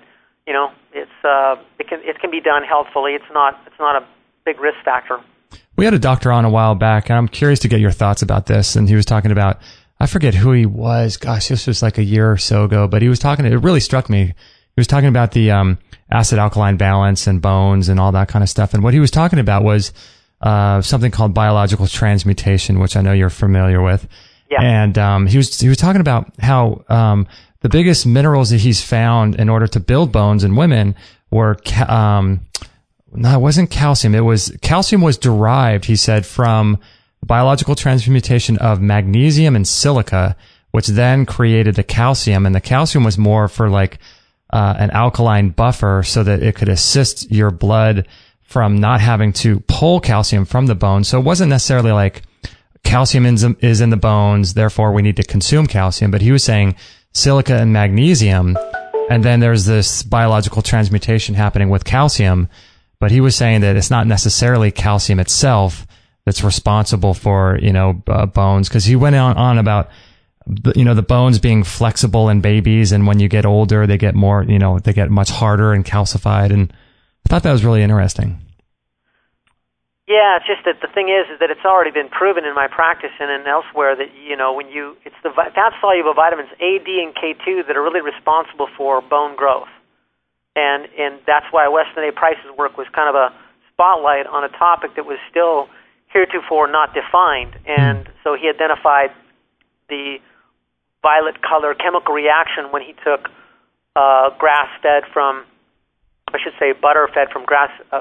it can be done healthfully. It's not a big risk factor. We had a doctor on a while back, and I'm curious to get your thoughts about this. And he was talking about, I forget who he was. Gosh, this was like a year or so ago, but he was talking, it really struck me. He was talking about the acid-alkaline balance and bones and all that kind of stuff. And what he was talking about was something called biological transmutation, which I know you're familiar with. Yeah. And he was talking about how the biggest minerals that he's found in order to build bones in women were no, it wasn't calcium. Calcium was derived, he said, from biological transmutation of magnesium and silica, which then created the calcium. And the calcium was more for like an alkaline buffer so that it could assist your blood from not having to pull calcium from the bone. So it wasn't necessarily like calcium is in the bones, therefore we need to consume calcium. But he was saying silica and magnesium, and then there's this biological transmutation happening with calcium. But he was saying that it's not necessarily calcium itself that's responsible for, bones. Because he went on about, the bones being flexible in babies, and when you get older, they get more, they get much harder and calcified. And I thought that was really interesting. Yeah, it's just that the thing is that it's already been proven in my practice and elsewhere that, it's the fat-soluble vitamins A, D, and K2 that are really responsible for bone growth. And that's why Weston A. Price's work was kind of a spotlight on a topic that was still heretofore not defined. And so he identified the violet color chemical reaction when he took grass-fed from, butter from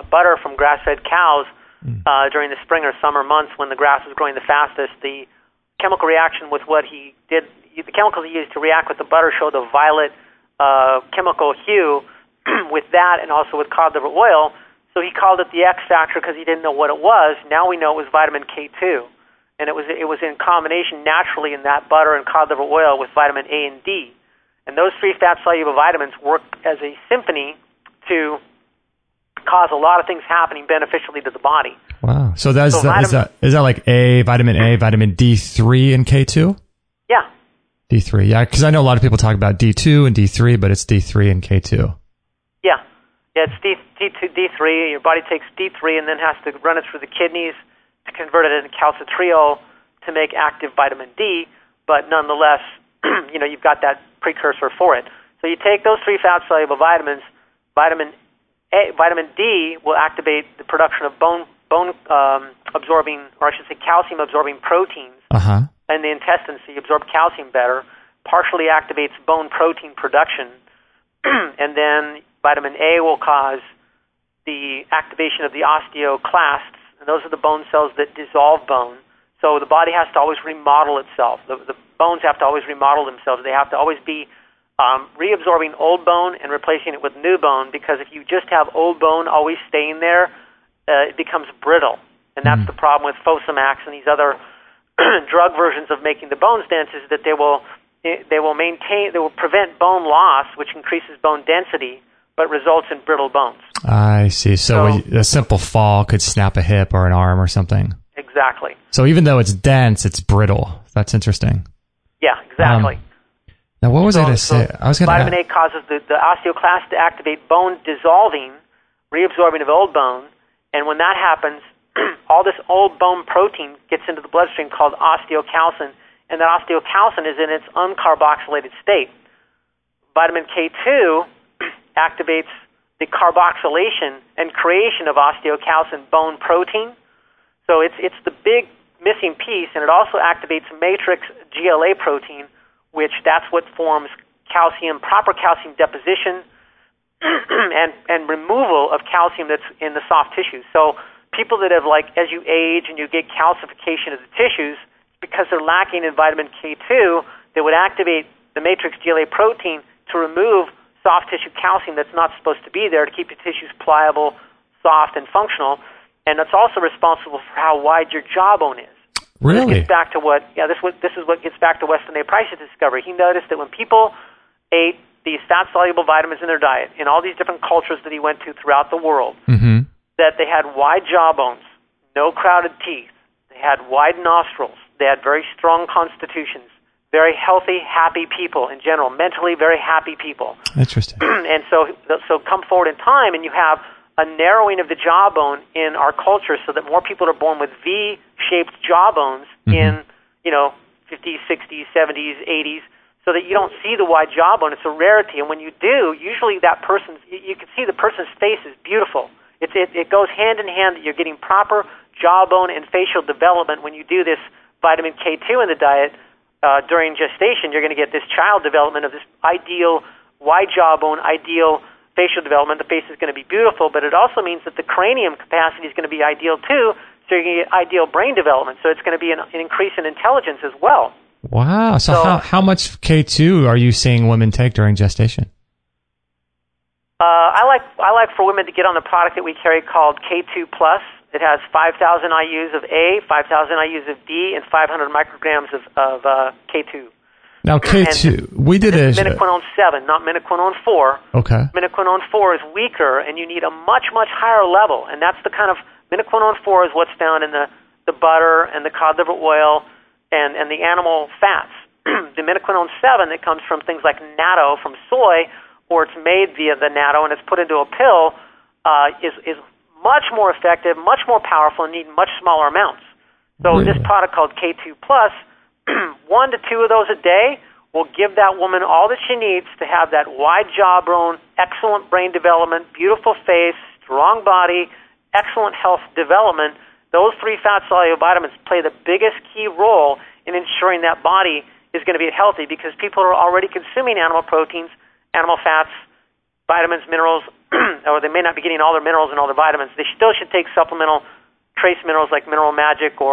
grass-fed cows during the spring or summer months when the grass was growing the fastest. The chemical reaction with what he did. The chemicals he used to react with the butter showed a violet chemical hue with that, and also with cod liver oil. So he called it the X factor because he didn't know what it was. Now we know it was vitamin K2, and it was in combination naturally in that butter and cod liver oil with vitamin A and D. And those three fat-soluble vitamins work as a symphony to cause a lot of things happening beneficially to the body. Wow. So is that like vitamin A, vitamin D3, and K2? Yeah. D3, yeah, because I know a lot of people talk about D2 and D3, but it's D3 and K2. Yeah, it's D2, D3. Your body takes D3 and then has to run it through the kidneys to convert it into calcitriol to make active vitamin D, but nonetheless, you've got that precursor for it. So you take those three fat-soluble vitamins. Vitamin D will activate the production of bone-absorbing, or I should say calcium-absorbing proteins in the intestines, so you absorb calcium better, partially activates bone protein production, and then vitamin A will cause the activation of the osteoclasts, and those are the bone cells that dissolve bone. So the body has to always remodel itself. The bones have to always remodel themselves. They have to always be reabsorbing old bone and replacing it with new bone, because if you just have old bone always staying there, it becomes brittle. And that's the problem with Fosamax and these other drug versions of making the bones dense, is that they will prevent bone loss, which increases bone density, but results in brittle bones. I see. So a simple fall could snap a hip or an arm or something. Exactly. So even though it's dense, it's brittle. That's interesting. Yeah, exactly. Now, what was I going to say? Vitamin A causes the osteoclast to activate bone dissolving, reabsorbing of old bone, and when that happens, all this old bone protein gets into the bloodstream called osteocalcin, and that osteocalcin is in its uncarboxylated state. Vitamin K2 activates the carboxylation and creation of osteocalcin bone protein. So it's the big missing piece, and it also activates matrix GLA protein, which that's what forms calcium, proper calcium deposition and removal of calcium that's in the soft tissues. So people that have, as you age and you get calcification of the tissues, because they're lacking in vitamin K2, they would activate the matrix GLA protein to remove soft tissue calcium that's not supposed to be there, to keep your tissues pliable, soft, and functional. And it's also responsible for how wide your jawbone is. Really? This gets back to this is what gets back to Weston A. Price's discovery. He noticed that when people ate these fat-soluble vitamins in their diet, in all these different cultures that he went to throughout the world, that they had wide jawbones, no crowded teeth, they had wide nostrils, they had very strong constitutions, very healthy, happy people in general, mentally very happy people. Interesting. And so come forward in time, and you have a narrowing of the jawbone in our culture, so that more people are born with V-shaped jawbones in 50s, 60s, 70s, 80s, so that you don't see the wide jawbone. It's a rarity, and when you do, usually that person's, you can see the person's face is beautiful. It goes hand in hand that you're getting proper jawbone and facial development when you do this vitamin K2 in the diet. During gestation, you're going to get this child development of this ideal wide jawbone, ideal facial development. The face is going to be beautiful, but it also means that the cranium capacity is going to be ideal too, so you're going to get ideal brain development. So it's going to be an increase in intelligence as well. Wow. So how much K2 are you seeing women take during gestation? I like for women to get on the product that we carry called K2 Plus. It has 5,000 IUs of A, 5,000 IUs of D, and 500 micrograms of K2. Now, K2, we did a... Minoquinone 7, not minoquinone 4. Okay. Minoquinone 4 is weaker, and you need a much, much higher level. And that's the kind of... Minoquinone 4 is what's found in the butter and the cod liver oil and the animal fats. The minoquinone 7 that comes from things like natto from soy, or it's made via the natto and it's put into a pill, is much more effective, much more powerful, and need much smaller amounts. So this product called K2 Plus, 1 to 2 of those a day will give that woman all that she needs to have that wide jawbone, excellent brain development, beautiful face, strong body, excellent health development. Those 3 fat-soluble vitamins play the biggest key role in ensuring that body is going to be healthy, because people are already consuming animal proteins, animal fats, vitamins, minerals, or they may not be getting all their minerals and all their vitamins. They still should take supplemental trace minerals like Mineral Magic or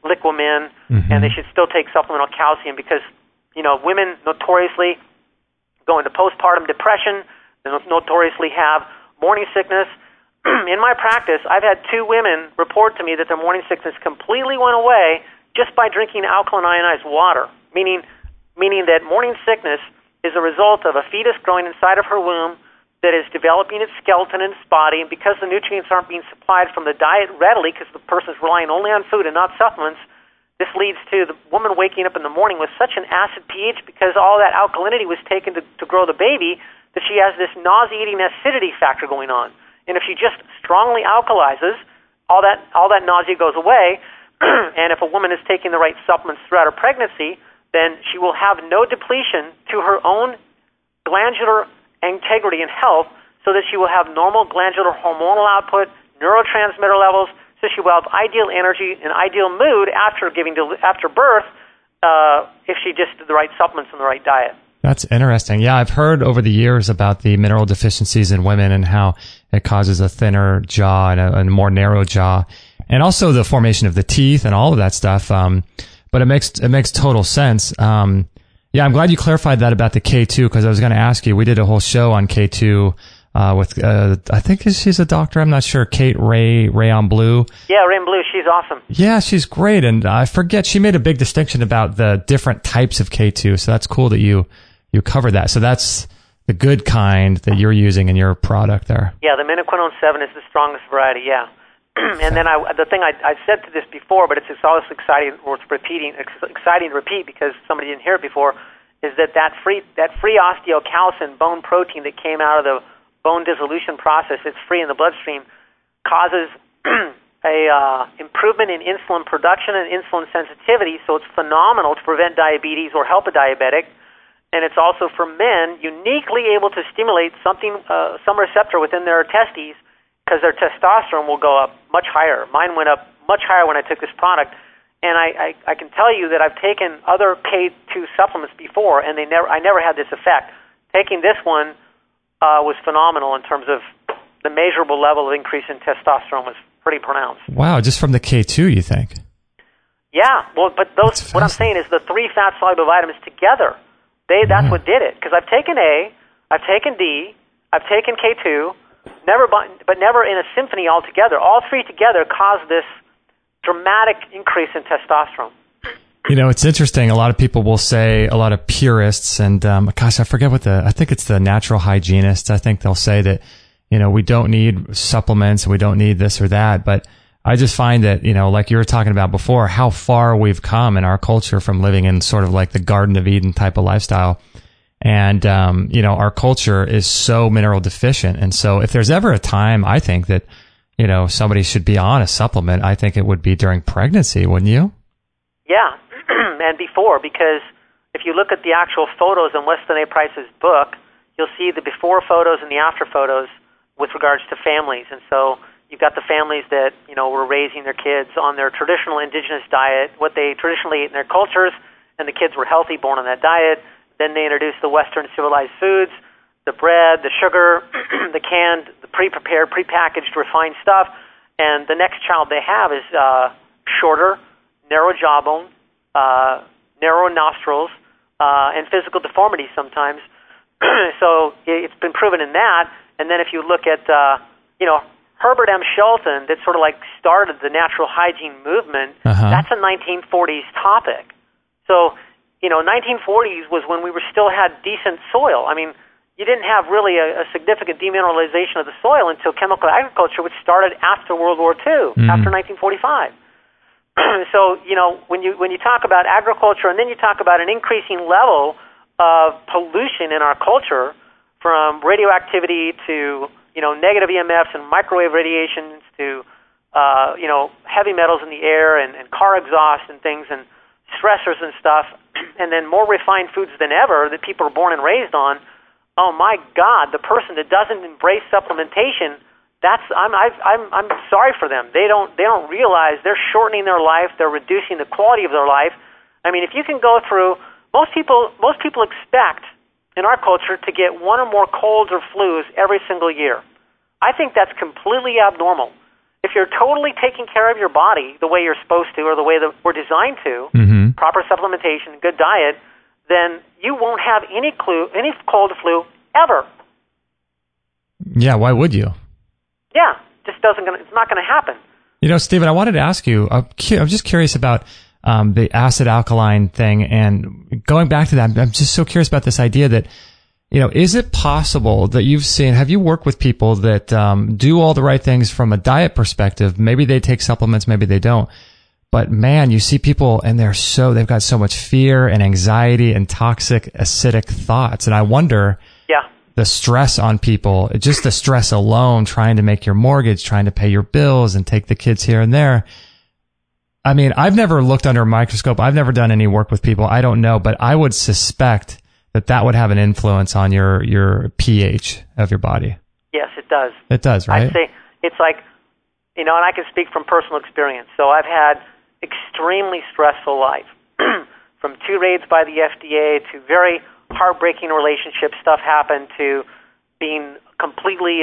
Liquamin, and they should still take supplemental calcium because, women notoriously go into postpartum depression. They notoriously have morning sickness. In my practice, I've had 2 women report to me that their morning sickness completely went away just by drinking alkaline ionized water, meaning that morning sickness is a result of a fetus growing inside of her womb that is developing its skeleton in its body, and because the nutrients aren't being supplied from the diet readily because the person is relying only on food and not supplements, this leads to the woman waking up in the morning with such an acid pH because all that alkalinity was taken to grow the baby that she has this nauseating acidity factor going on. And if she just strongly alkalizes, all that nausea goes away. And if a woman is taking the right supplements throughout her pregnancy, then she will have no depletion to her own glandular integrity and health, so that she will have normal glandular hormonal output, neurotransmitter levels, so she will have ideal energy and ideal mood after birth if she just did the right supplements and the right diet. That's interesting. Yeah, I've heard over the years about the mineral deficiencies in women and how it causes a thinner jaw and a more narrow jaw, and also the formation of the teeth and all of that stuff. But it makes total sense. Yeah, I'm glad you clarified that about the K2 because I was going to ask you. We did a whole show on K2 with I think she's a doctor. I'm not sure. Kate Rayon Blue. Yeah, Rayon Blue. She's awesome. Yeah, she's great. And I forget she made a big distinction about the different types of K2. So that's cool that you covered that. So that's the good kind that you're using in your product there. Yeah, the minoquinone 7 is the strongest variety. Yeah. And then the thing I've said to this before, but it's always exciting to repeat because somebody didn't hear it before, is that free osteocalcin bone protein that came out of the bone dissolution process, it's free in the bloodstream, causes a improvement in insulin production and insulin sensitivity. So it's phenomenal to prevent diabetes or help a diabetic. And it's also for men uniquely able to stimulate some receptor within their testes, because their testosterone will go up much higher. Mine went up much higher when I took this product. And I can tell you that I've taken other K2 supplements before, and I never had this effect. Taking this one was phenomenal in terms of the measurable level of increase in testosterone was pretty pronounced. Wow, just from the K2, you think? Yeah, well, but what I'm saying is the 3 fat-soluble vitamins together, that's what did it. Because I've taken A, I've taken D, I've taken K2, but never in a symphony altogether. All 3 together caused this dramatic increase in testosterone. It's interesting. A lot of people will say, a lot of purists, and gosh, I forget I think it's the natural hygienists. I think they'll say that, we don't need supplements and we don't need this or that. But I just find that, like you were talking about before, how far we've come in our culture from living in sort of like the Garden of Eden type of lifestyle. And, our culture is so mineral deficient. And so if there's ever a time, I think that, somebody should be on a supplement, I think it would be during pregnancy, wouldn't you? Yeah. And before, because if you look at the actual photos in Weston A. Price's book, you'll see the before photos and the after photos with regards to families. And so you've got the families that, were raising their kids on their traditional indigenous diet, what they traditionally ate in their cultures, and the kids were healthy, born on that diet. Then they introduced the Western civilized foods, the bread, the sugar, the canned, the pre-prepared, pre-packaged, refined stuff. And the next child they have is shorter, narrow jawbone, narrow nostrils, and physical deformities sometimes. So it's been proven in that. And then if you look at, Herbert M. Shelton, that sort of like started the natural hygiene movement, that's a 1940s topic. So, 1940s was when we still had decent soil. I mean, you didn't have really a significant demineralization of the soil until chemical agriculture, which started after World War II, after 1945. So, when you talk about agriculture and then you talk about an increasing level of pollution in our culture, from radioactivity to, negative EMFs and microwave radiations to, heavy metals in the air and car exhaust and things and stressors and stuff, and then more refined foods than ever that people are born and raised on. Oh my God, the person that doesn't embrace supplementation, I'm sorry for them. They don't realize they're shortening their life, they're reducing the quality of their life. I mean, if you can go through, most people expect in our culture to get 1 or more colds or flus every single year. I think that's completely abnormal. if you're totally taking care of your body the way you're supposed to or the way that we're designed to, proper supplementation, good diet, then you won't have any cold flu ever. Yeah, why would you? Yeah, it's not going to happen. You know, Stephen, I wanted to ask you, I'm just curious about the acid alkaline thing, and going back to that, I'm just so curious about this idea that, you know, is it possible that have you worked with people that do all the right things from a diet perspective? Maybe they take supplements, maybe they don't. But man, you see people and they've got so much fear and anxiety and toxic, acidic thoughts. And I wonder, the stress on people, just the stress alone, trying to make your mortgage, trying to pay your bills and take the kids here and there. I mean, I've never looked under a microscope. I've never done any work with people. I don't know, but I would suspect that would have an influence on your pH of your body. Yes, it does. It does, right? I'd say it's like, you know, and I can speak from personal experience. So I've had extremely stressful life, from 2 raids by the FDA to very heartbreaking relationship stuff happened to being completely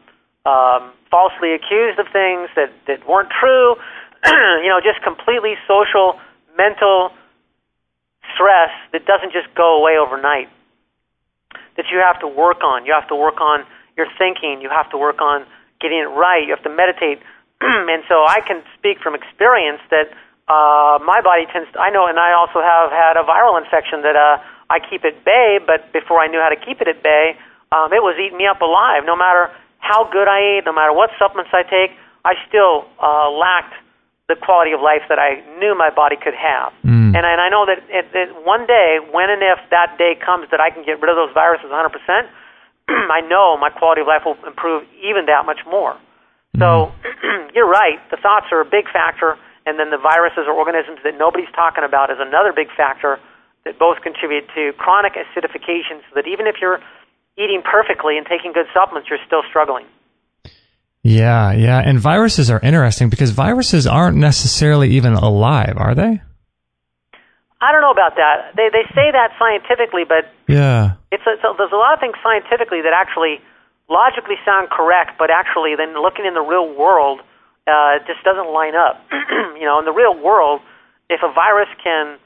falsely accused of things that weren't true, you know, just completely social, mental stress that doesn't just go away overnight, that you have to work on. You have to work on your thinking. You have to work on getting it right. You have to meditate. And so I can speak from experience that my body tends to, I know, and I also have had a viral infection that I keep at bay, but before I knew how to keep it at bay, it was eating me up alive. No matter how good I ate, no matter what supplements I take, I still lacked the quality of life that I knew my body could have. And I know that one day, when and if that day comes that I can get rid of those viruses 100%, I know my quality of life will improve even that much more. So you're right. The thoughts are a big factor, and then the viruses or organisms that nobody's talking about is another big factor that both contribute to chronic acidification, so that even if you're eating perfectly and taking good supplements, you're still struggling. Yeah. And viruses are interesting because viruses aren't necessarily even alive, are they? I don't know about that. They say that scientifically, but there's a lot of things scientifically that actually logically sound correct, but actually then looking in the real world, it just doesn't line up. You know, in the real world, if a virus can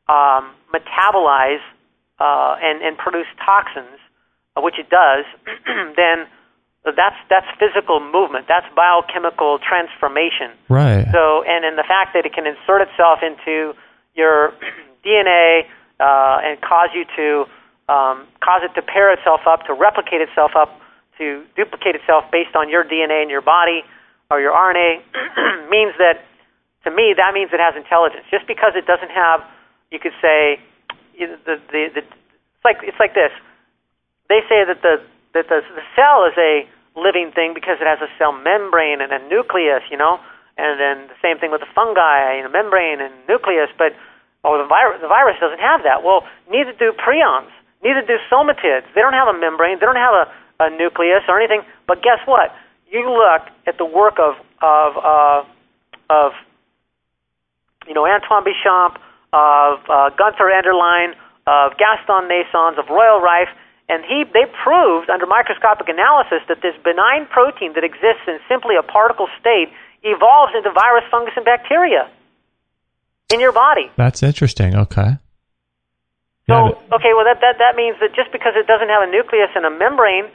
metabolize and produce toxins, which it does, then that's physical movement. That's biochemical transformation. Right. So, and the fact that it can insert itself into your DNA and cause it to pair itself up, to replicate itself up, to duplicate itself based on your DNA in your body or your RNA means that, to me, that means it has intelligence. Just because it doesn't have, you could say, it's like this. They say that the cell is a living thing because it has a cell membrane and a nucleus, you know, and then the same thing with the fungi, a membrane and nucleus. But the virus doesn't have that. Well, neither do prions, neither do somatids. They don't have a membrane. They don't have a nucleus or anything. But guess what? You look at the work of you know, Antoine Béchamp, of Gunther Enderlein, of Gaston Naessens, of Royal Rife, and they proved under microscopic analysis that this benign protein that exists in simply a particle state evolves into virus, fungus, and bacteria in your body. That's interesting. Okay. So, well, that means that just because it doesn't have a nucleus and a membrane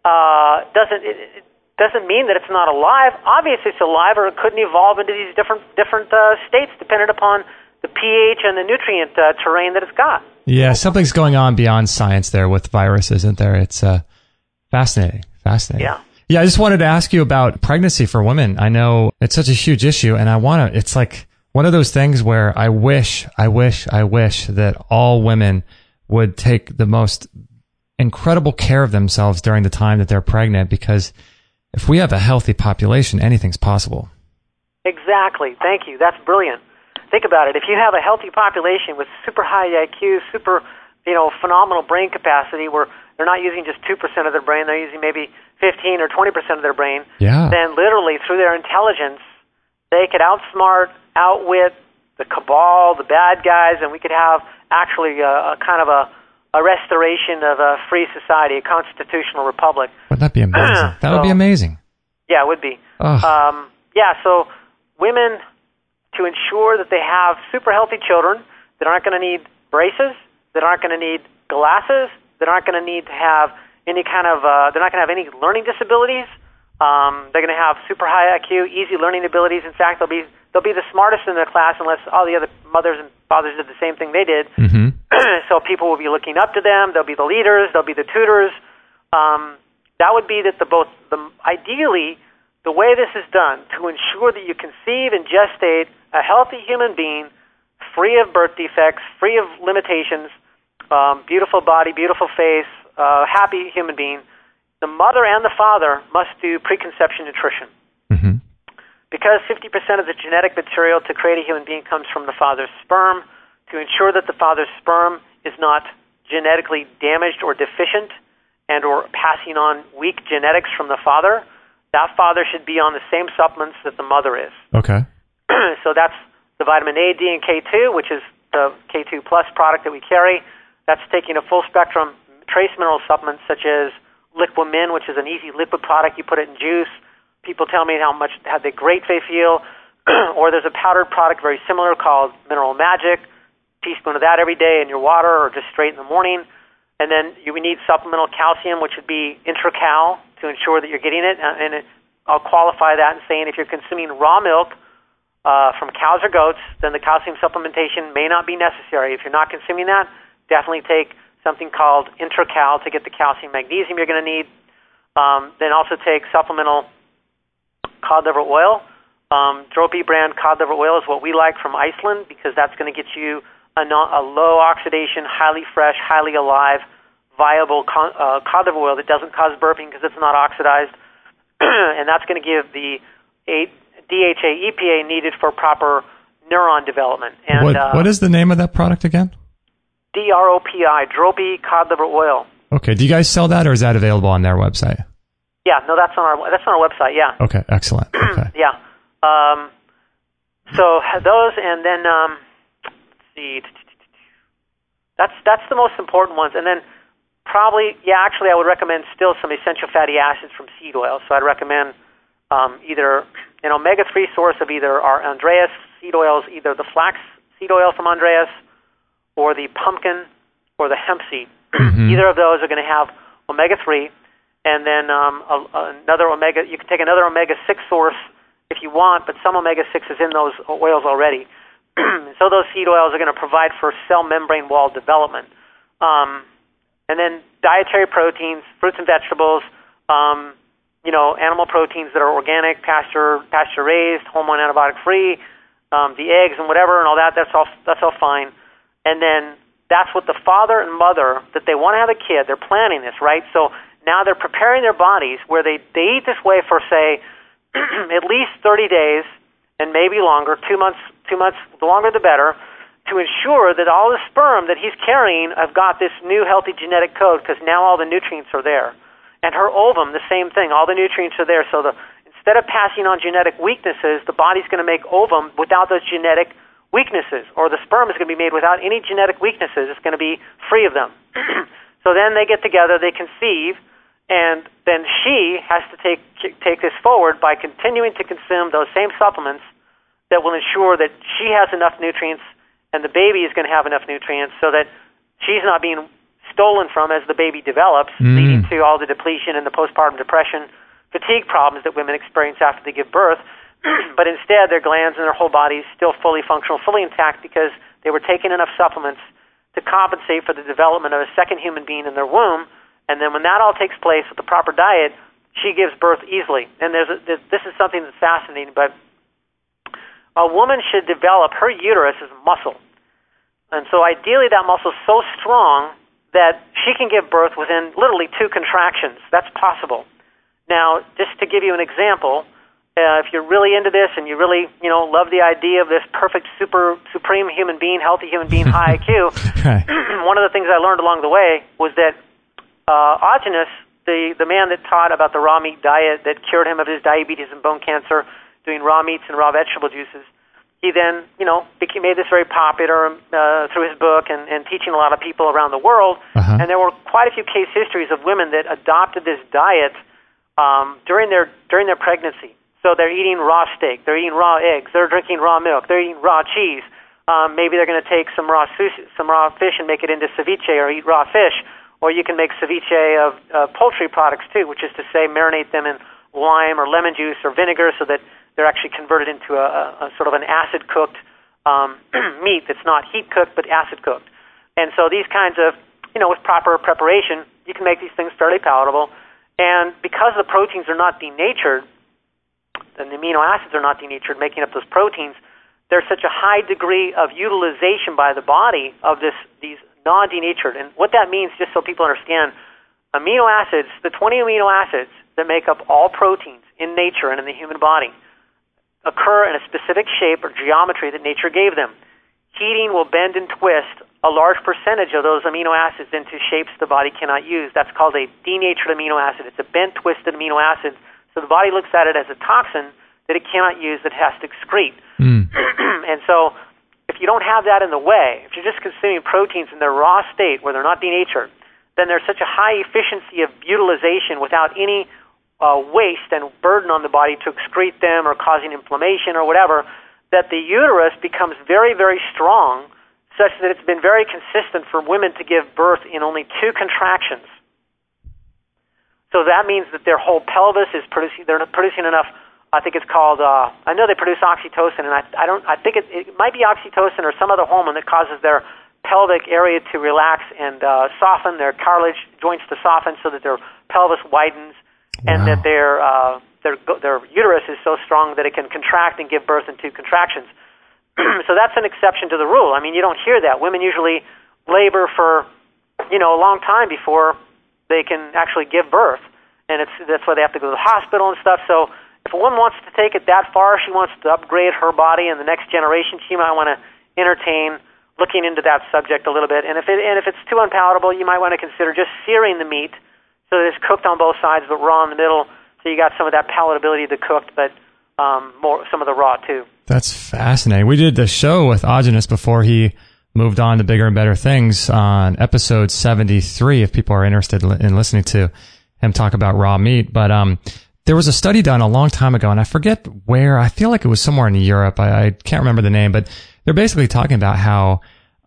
doesn't mean that it's not alive. Obviously, it's alive, or it couldn't evolve into these different states dependent upon the pH and the nutrient terrain that it's got. Yeah, something's going on beyond science there with viruses, isn't there? It's fascinating. Yeah. Yeah, I just wanted to ask you about pregnancy for women. I know it's such a huge issue, and it's like one of those things where I wish that all women would take the most incredible care of themselves during the time that they're pregnant, because if we have a healthy population, anything's possible. Exactly. Thank you. That's brilliant. Think about it. If you have a healthy population with super high IQ, super, phenomenal brain capacity, where they're not using just 2% of their brain, they're using maybe 15 or 20% of their brain, then literally through their intelligence, they could outsmart, outwit the cabal, the bad guys, and we could have actually a kind of a restoration of a free society, a constitutional republic. Wouldn't that be amazing? That would be amazing. Yeah, it would be. So women, to ensure that they have super healthy children that aren't going to need braces, that aren't going to need glasses, that aren't going to need to have any kind of, they're not going to have any learning disabilities. They're going to have super high IQ, easy learning abilities. In fact, they'll be the smartest in their class unless all the other mothers and fathers did the same thing they did. Mm-hmm. So people will be looking up to them. They'll be the leaders. They'll be the tutors. That would be that ideally, the way this is done to ensure that you conceive and gestate a healthy human being, free of birth defects, free of limitations, beautiful body, beautiful face, happy human being. The mother and the father must do preconception nutrition. Mm-hmm. Because 50% of the genetic material to create a human being comes from the father's sperm, to ensure that the father's sperm is not genetically damaged or deficient and or passing on weak genetics from the father, that father should be on the same supplements that the mother is. Okay. So that's the vitamin A, D, and K2, which is the K2 Plus product that we carry. That's taking a full spectrum trace mineral supplements such as Liquamin, which is an easy liquid product. You put it in juice. People tell me how the great they feel. Or there's a powdered product very similar called Mineral Magic. Teaspoon of that every day in your water or just straight in the morning. And then you would need supplemental calcium, which would be Intracal, to ensure that you're getting it. I'll qualify that in saying if you're consuming raw milk from cows or goats, then the calcium supplementation may not be necessary. If you're not consuming that, definitely take something called Intracal to get the calcium magnesium you're going to need. Then also take supplemental cod liver oil. Dropi brand cod liver oil is what we like from Iceland because that's going to get you a low oxidation, highly fresh, highly alive, viable cod liver oil that doesn't cause burping because it's not oxidized. And that's going to give the DHA, EPA needed for proper neuron development. And what is the name of that product again? DROPI, Dropi cod liver oil. Okay. Do you guys sell that, or is that available on their website? Yeah, no, that's on our website. Yeah. Okay, excellent. Okay. Yeah. So those, and then let's see. That's the most important ones, and then probably, actually, I would recommend still some essential fatty acids from seed oil. So I'd recommend either an omega-3 source of either our Andreas seed oils, either the flax seed oil from Andreas, or the pumpkin, or the hemp seed. Mm-hmm. Either of those are going to have omega-3, and then another omega. You can take another omega-6 source if you want, but some omega-6 is in those oils already. So those seed oils are going to provide for cell membrane wall development. And then dietary proteins, fruits and vegetables, animal proteins that are organic, pasture-raised, hormone antibiotic-free, the eggs and whatever and all that. That's all fine. And then that's what the father and mother, that they want to have a kid, they're planning this, right? So now they're preparing their bodies where they eat this way for, say, at least 30 days and maybe longer, 2 months, the longer the better, to ensure that all the sperm that he's carrying have got this new healthy genetic code because now all the nutrients are there. And her ovum, the same thing, all the nutrients are there. So instead of passing on genetic weaknesses, the body's going to make ovum without those genetic weaknesses, or the sperm is going to be made without any genetic weaknesses. It's going to be free of them. So then they get together, they conceive, and then she has to take this forward by continuing to consume those same supplements that will ensure that she has enough nutrients and the baby is going to have enough nutrients so that she's not being stolen from as the baby develops, leading to all the depletion and the postpartum depression, fatigue problems that women experience after they give birth. But instead, their glands and their whole bodies still fully functional, fully intact because they were taking enough supplements to compensate for the development of a second human being in their womb. And then when that all takes place with the proper diet, she gives birth easily. And this is something that's fascinating, but a woman should develop her uterus as muscle. And so ideally that muscle is so strong that she can give birth within literally 2 contractions. That's possible. Now, just to give you an example, if you're really into this and you really, love the idea of this perfect, supreme human being, healthy human being, high IQ, Right. One of the things I learned along the way was that Augenis, the man that taught about the raw meat diet that cured him of his diabetes and bone cancer, doing raw meats and raw vegetable juices, he then, made this very popular through his book and teaching a lot of people around the world. Uh-huh. And there were quite a few case histories of women that adopted this diet during their pregnancy. So they're eating raw steak, they're eating raw eggs, they're drinking raw milk, they're eating raw cheese. Maybe they're going to take some raw fish and make it into ceviche or eat raw fish. Or you can make ceviche of poultry products too, which is to say marinate them in lime or lemon juice or vinegar so that they're actually converted into a sort of an acid-cooked meat that's not heat-cooked but acid-cooked. And so these kinds of, with proper preparation, you can make these things fairly palatable. And because the proteins are not denatured, and the amino acids are not denatured, making up those proteins, there's such a high degree of utilization by the body of these non-denatured. And what that means, just so people understand, amino acids, the 20 amino acids that make up all proteins in nature and in the human body, occur in a specific shape or geometry that nature gave them. Heating will bend and twist a large percentage of those amino acids into shapes the body cannot use. That's called a denatured amino acid. It's a bent, twisted amino acid. So the body looks at it as a toxin that it cannot use, that it has to excrete. And so if you don't have that in the way, if you're just consuming proteins in their raw state where they're not denatured, then there's such a high efficiency of utilization without any waste and burden on the body to excrete them or causing inflammation or whatever, that the uterus becomes very, very strong, such that it's been very consistent for women to give birth in only 2 contractions. So that means that their whole pelvis is they're producing enough. I think it's called, I know they produce oxytocin, and I think it might be oxytocin or some other hormone that causes their pelvic area to relax and soften, their cartilage joints to soften so that their pelvis widens, and that their uterus is so strong that it can contract and give birth in 2 contractions. So that's an exception to the rule. I mean, you don't hear that. Women usually labor for, a long time before they can actually give birth, and that's why they have to go to the hospital and stuff. So if a woman wants to take it that far, she wants to upgrade her body in the next generation, she might want to entertain looking into that subject a little bit. And if it's too unpalatable, you might want to consider just searing the meat so that it's cooked on both sides but raw in the middle, so you got some of that palatability of the cooked, but more some of the raw too. That's fascinating. We did the show with Augenis before he moved on to bigger and better things on episode 73, if people are interested in listening to him talk about raw meat. But there was a study done a long time ago, and I forget where. I feel like it was somewhere in Europe. I can't remember the name, but they're basically talking about how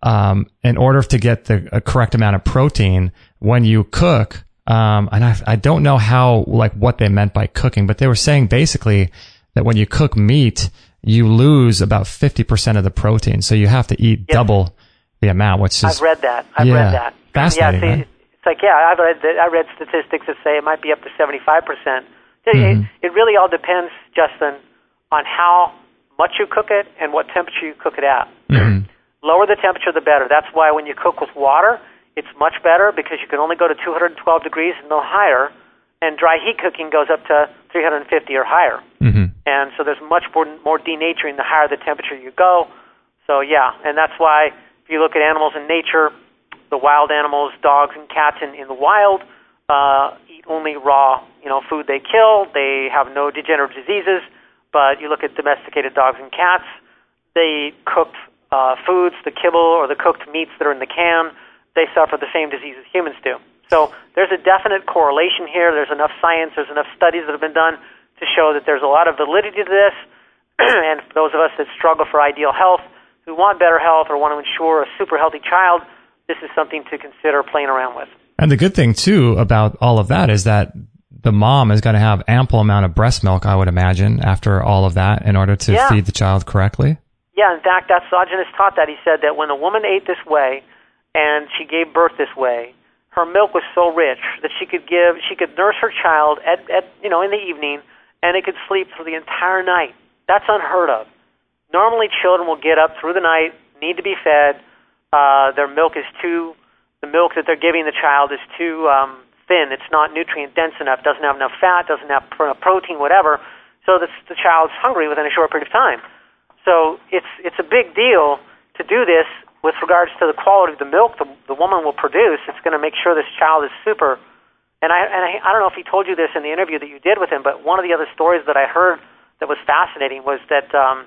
in order to get the correct amount of protein when you cook, and I don't know what they meant by cooking, but they were saying basically that when you cook meat, you lose about 50% of the protein. So you have to eat double the amount, which is... I've read that. Read that. Fascinating. Yeah, it's like, I read statistics that say it might be up to 75%. It really all depends, Justin, on how much you cook it and what temperature you cook it at. Lower the temperature, the better. That's why when you cook with water, it's much better because you can only go to 212 degrees and no higher, and dry heat cooking goes up to 350 or higher. And so there's much more denaturing the higher the temperature you go. So, and that's why if you look at animals in nature, the wild animals, dogs and cats in the wild, eat only raw, food they kill. They have no degenerative diseases. But you look at domesticated dogs and cats, they eat cooked foods, the kibble or the cooked meats that are in the can. They suffer the same disease as humans do. So there's a definite correlation here. There's enough science, there's enough studies that have been done to show that there's a lot of validity to this. And for those of us that struggle for ideal health, who want better health or want to ensure a super healthy child, this is something to consider playing around with. And the good thing, too, about all of that is that the mom is going to have ample amount of breast milk, I would imagine, after all of that in order to feed the child correctly. Yeah, in fact, Augenis taught that. He said that when a woman ate this way and she gave birth this way, her milk was so rich that she could nurse her child at in the evening, and they could sleep through the entire night. That's unheard of. Normally, children will get up through the night, need to be fed. The milk that they're giving the child is too thin. It's not nutrient dense enough. Doesn't have enough fat. Doesn't have protein. Whatever. So the child's hungry within a short period of time. So it's a big deal to do this with regards to the quality of the milk the woman will produce. It's going to make sure this child is super. And I don't know if he told you this in the interview that you did with him, but one of the other stories that I heard that was fascinating was that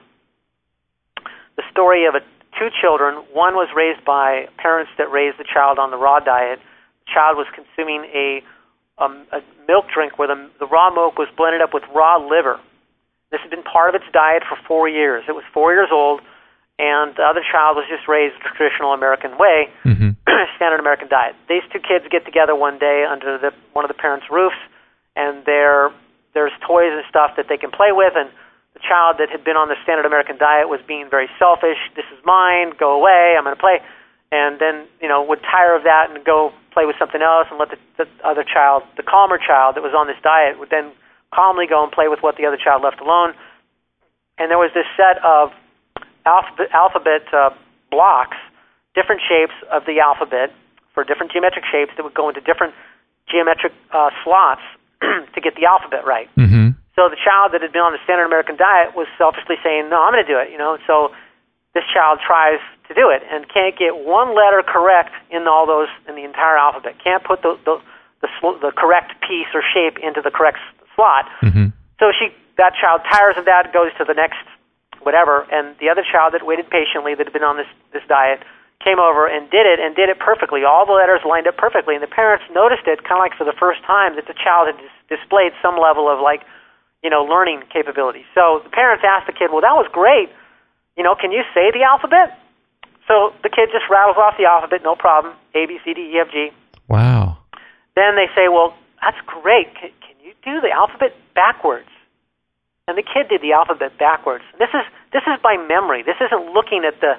the story of two children. One was raised by parents that raised the child on the raw diet. The child was consuming a milk drink where the raw milk was blended up with raw liver. This had been part of its diet for 4 years. It was 4 years old, and the other child was just raised the traditional American way, standard American diet. These two kids get together one day under one of the parents' roofs, and there's toys and stuff that they can play with, and the child that had been on the standard American diet was being very selfish. This is mine, go away, I'm going to play. And then, would tire of that and go play with something else and let the other child, the calmer child that was on this diet, would then calmly go and play with what the other child left alone. And there was this set of alphabet blocks, different shapes of the alphabet for different geometric shapes that would go into different geometric slots to get the alphabet right. Mm-hmm. So the child that had been on the standard American diet was selfishly saying, no, I'm going to do it, So this child tries to do it and can't get one letter correct in the entire alphabet. Can't put the correct piece or shape into the correct slot. Mm-hmm. So that child tires of that, goes to the next whatever, and the other child that waited patiently, that had been on this diet, came over and did it perfectly. All the letters lined up perfectly, and the parents noticed it kind of like for the first time that the child had displayed some level of learning capability. So the parents asked the kid, well, that was great. Can you say the alphabet? So the kid just rattles off the alphabet, no problem. A, B, C, D, E, F, G. Wow. Then they say, well, that's great. Can you do the alphabet backwards? And the kid did the alphabet backwards. This is by memory. This isn't looking at the,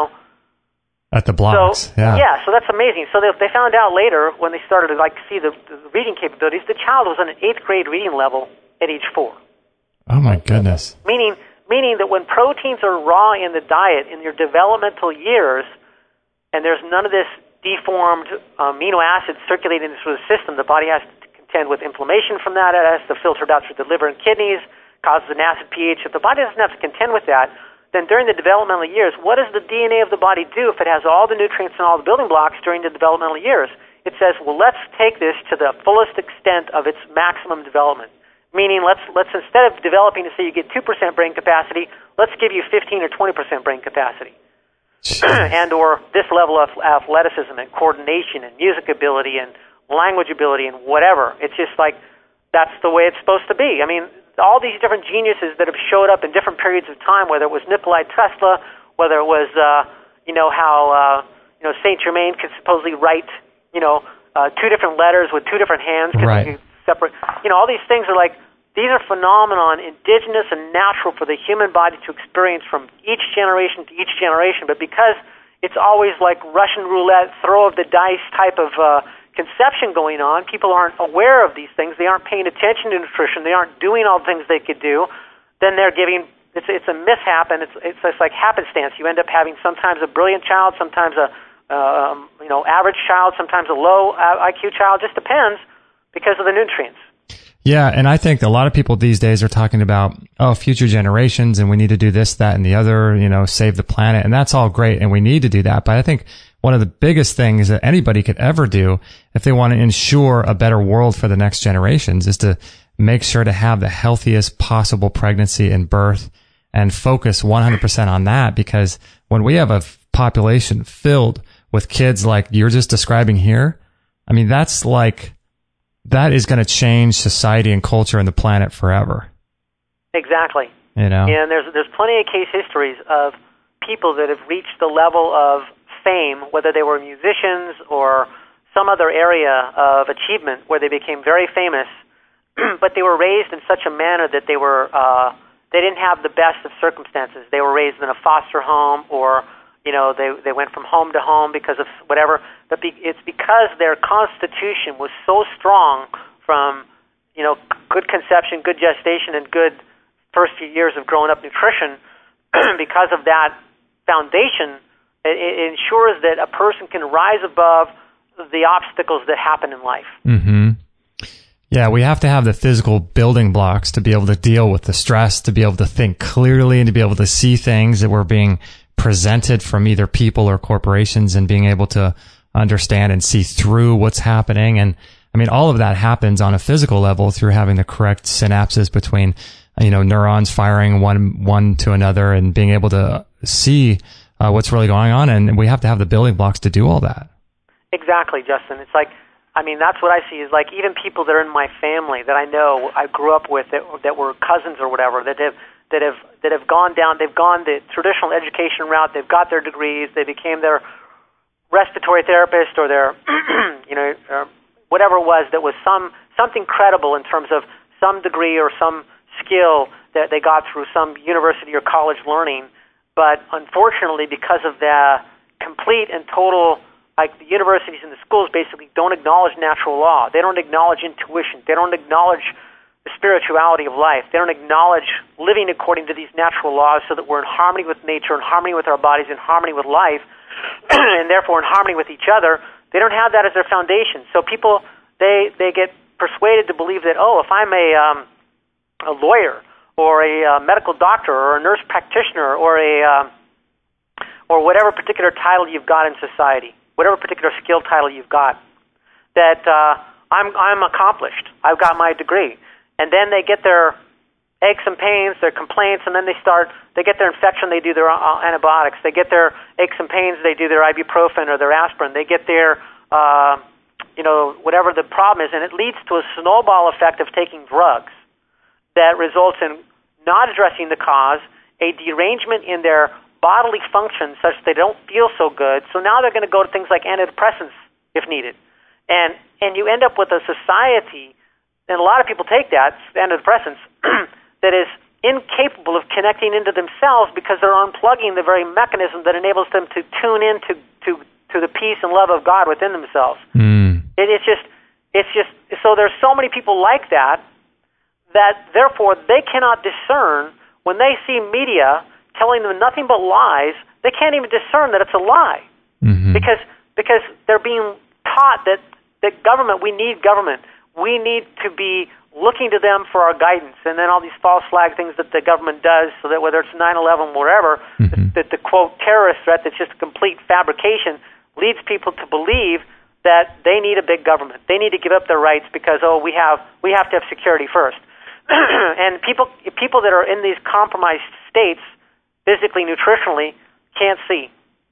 At the blocks, so, yeah, so that's amazing. So they found out later when they started to see the reading capabilities, the child was on an 8th grade reading level at age 4. Oh my goodness. Meaning that when proteins are raw in the diet in your developmental years, and there's none of this deformed amino acids circulating through the system, the body has to contend with inflammation from that. It has to filter it out through the liver and kidneys, causes an acid pH. If the body doesn't have to contend with that, then during the developmental years, what does the DNA of the body do if it has all the nutrients and all the building blocks during the developmental years? It says, well, let's take this to the fullest extent of its maximum development. Meaning, let's instead of developing to say you get 2% brain capacity, let's give you 15 or 20% brain capacity. And or this level of athleticism and coordination and music ability and language ability and whatever. It's just that's the way it's supposed to be. I mean, all these different geniuses that have showed up in different periods of time, whether it was Nikola Tesla, whether it was, how Saint Germain could supposedly write, 2 different letters with 2 different hands. Right. Separate. All these things are these are phenomenon indigenous and natural for the human body to experience from each generation to each generation. But because it's always like Russian roulette, throw of the dice type of conception going on, people aren't aware of these things. They aren't paying attention to nutrition. They aren't doing all the things they could do. Then they're giving. It's a mishap, and it's like happenstance. You end up having sometimes a brilliant child, sometimes a average child, sometimes a low IQ child. Just depends. Because of the nutrients. Yeah, and I think a lot of people these days are talking about, future generations, and we need to do this, that, and the other, save the planet, and that's all great, and we need to do that. But I think one of the biggest things that anybody could ever do if they want to ensure a better world for the next generations is to make sure to have the healthiest possible pregnancy and birth and focus 100% on that, because when we have a population filled with kids like you're just describing here, I mean, that is going to change society and culture and the planet forever. Exactly. And there's plenty of case histories of people that have reached the level of fame, whether they were musicians or some other area of achievement where they became very famous, but they were raised in such a manner that they didn't have the best of circumstances. They were raised in a foster home, or they went from home to home because of whatever. But it's because their constitution was so strong from, good conception, good gestation, and good first few years of growing up nutrition. Because of that foundation, it ensures that a person can rise above the obstacles that happen in life. Mm-hmm. Yeah, we have to have the physical building blocks to be able to deal with the stress, to be able to think clearly, and to be able to see things that were being presented from either people or corporations, and being able to understand and see through what's happening. And I mean, all of that happens on a physical level through having the correct synapses between, neurons firing one to another and being able to see what's really going on. And we have to have the building blocks to do all that. Exactly, Justin. It's like I mean, that's what I see is like even people that are in my family that I know I grew up with that were cousins or whatever that have gone the traditional education route. They've got their degrees. They became their respiratory therapist or their whatever it was that was something credible in terms of some degree or some skill that they got through some university or college learning. But unfortunately, because of the complete and total, like the universities and the schools basically don't acknowledge natural law. They don't acknowledge intuition. They don't acknowledge the spirituality of life. They don't acknowledge living according to these natural laws so that we're in harmony with nature, in harmony with our bodies, in harmony with life, and therefore in harmony with each other. They don't have that as their foundation. So people, they get persuaded to believe that, oh, if I'm a lawyer or a medical doctor or a nurse practitioner or whatever particular title you've got in society, whatever particular skill title you've got, that I'm accomplished. I've got my degree. And then they get their aches and pains, their complaints, and then they get their infection, they do their antibiotics. They get their aches and pains, they do their ibuprofen or their aspirin. They get their, whatever the problem is, and it leads to a snowball effect of taking drugs that results in not addressing the cause, a derangement in their bodily functions such that they don't feel so good. So now they're going to go to things like antidepressants if needed. And you end up with a society, and a lot of people take that, antidepressants, that is incapable of connecting into themselves because they're unplugging the very mechanism that enables them to tune in to the peace and love of God within themselves. It's just so there's so many people like that therefore they cannot discern when they see media telling them nothing but lies. They can't even discern that it's a lie because they're being taught that government, we need government. We need to be looking to them for our guidance, and then all these false flag things that the government does, so that whether it's 9/11, whatever, that the quote terrorist threat that's just a complete fabrication leads people to believe that they need a big government. They need to give up their rights because we have to have security first. And people that are in these compromised states, physically, nutritionally, can't see.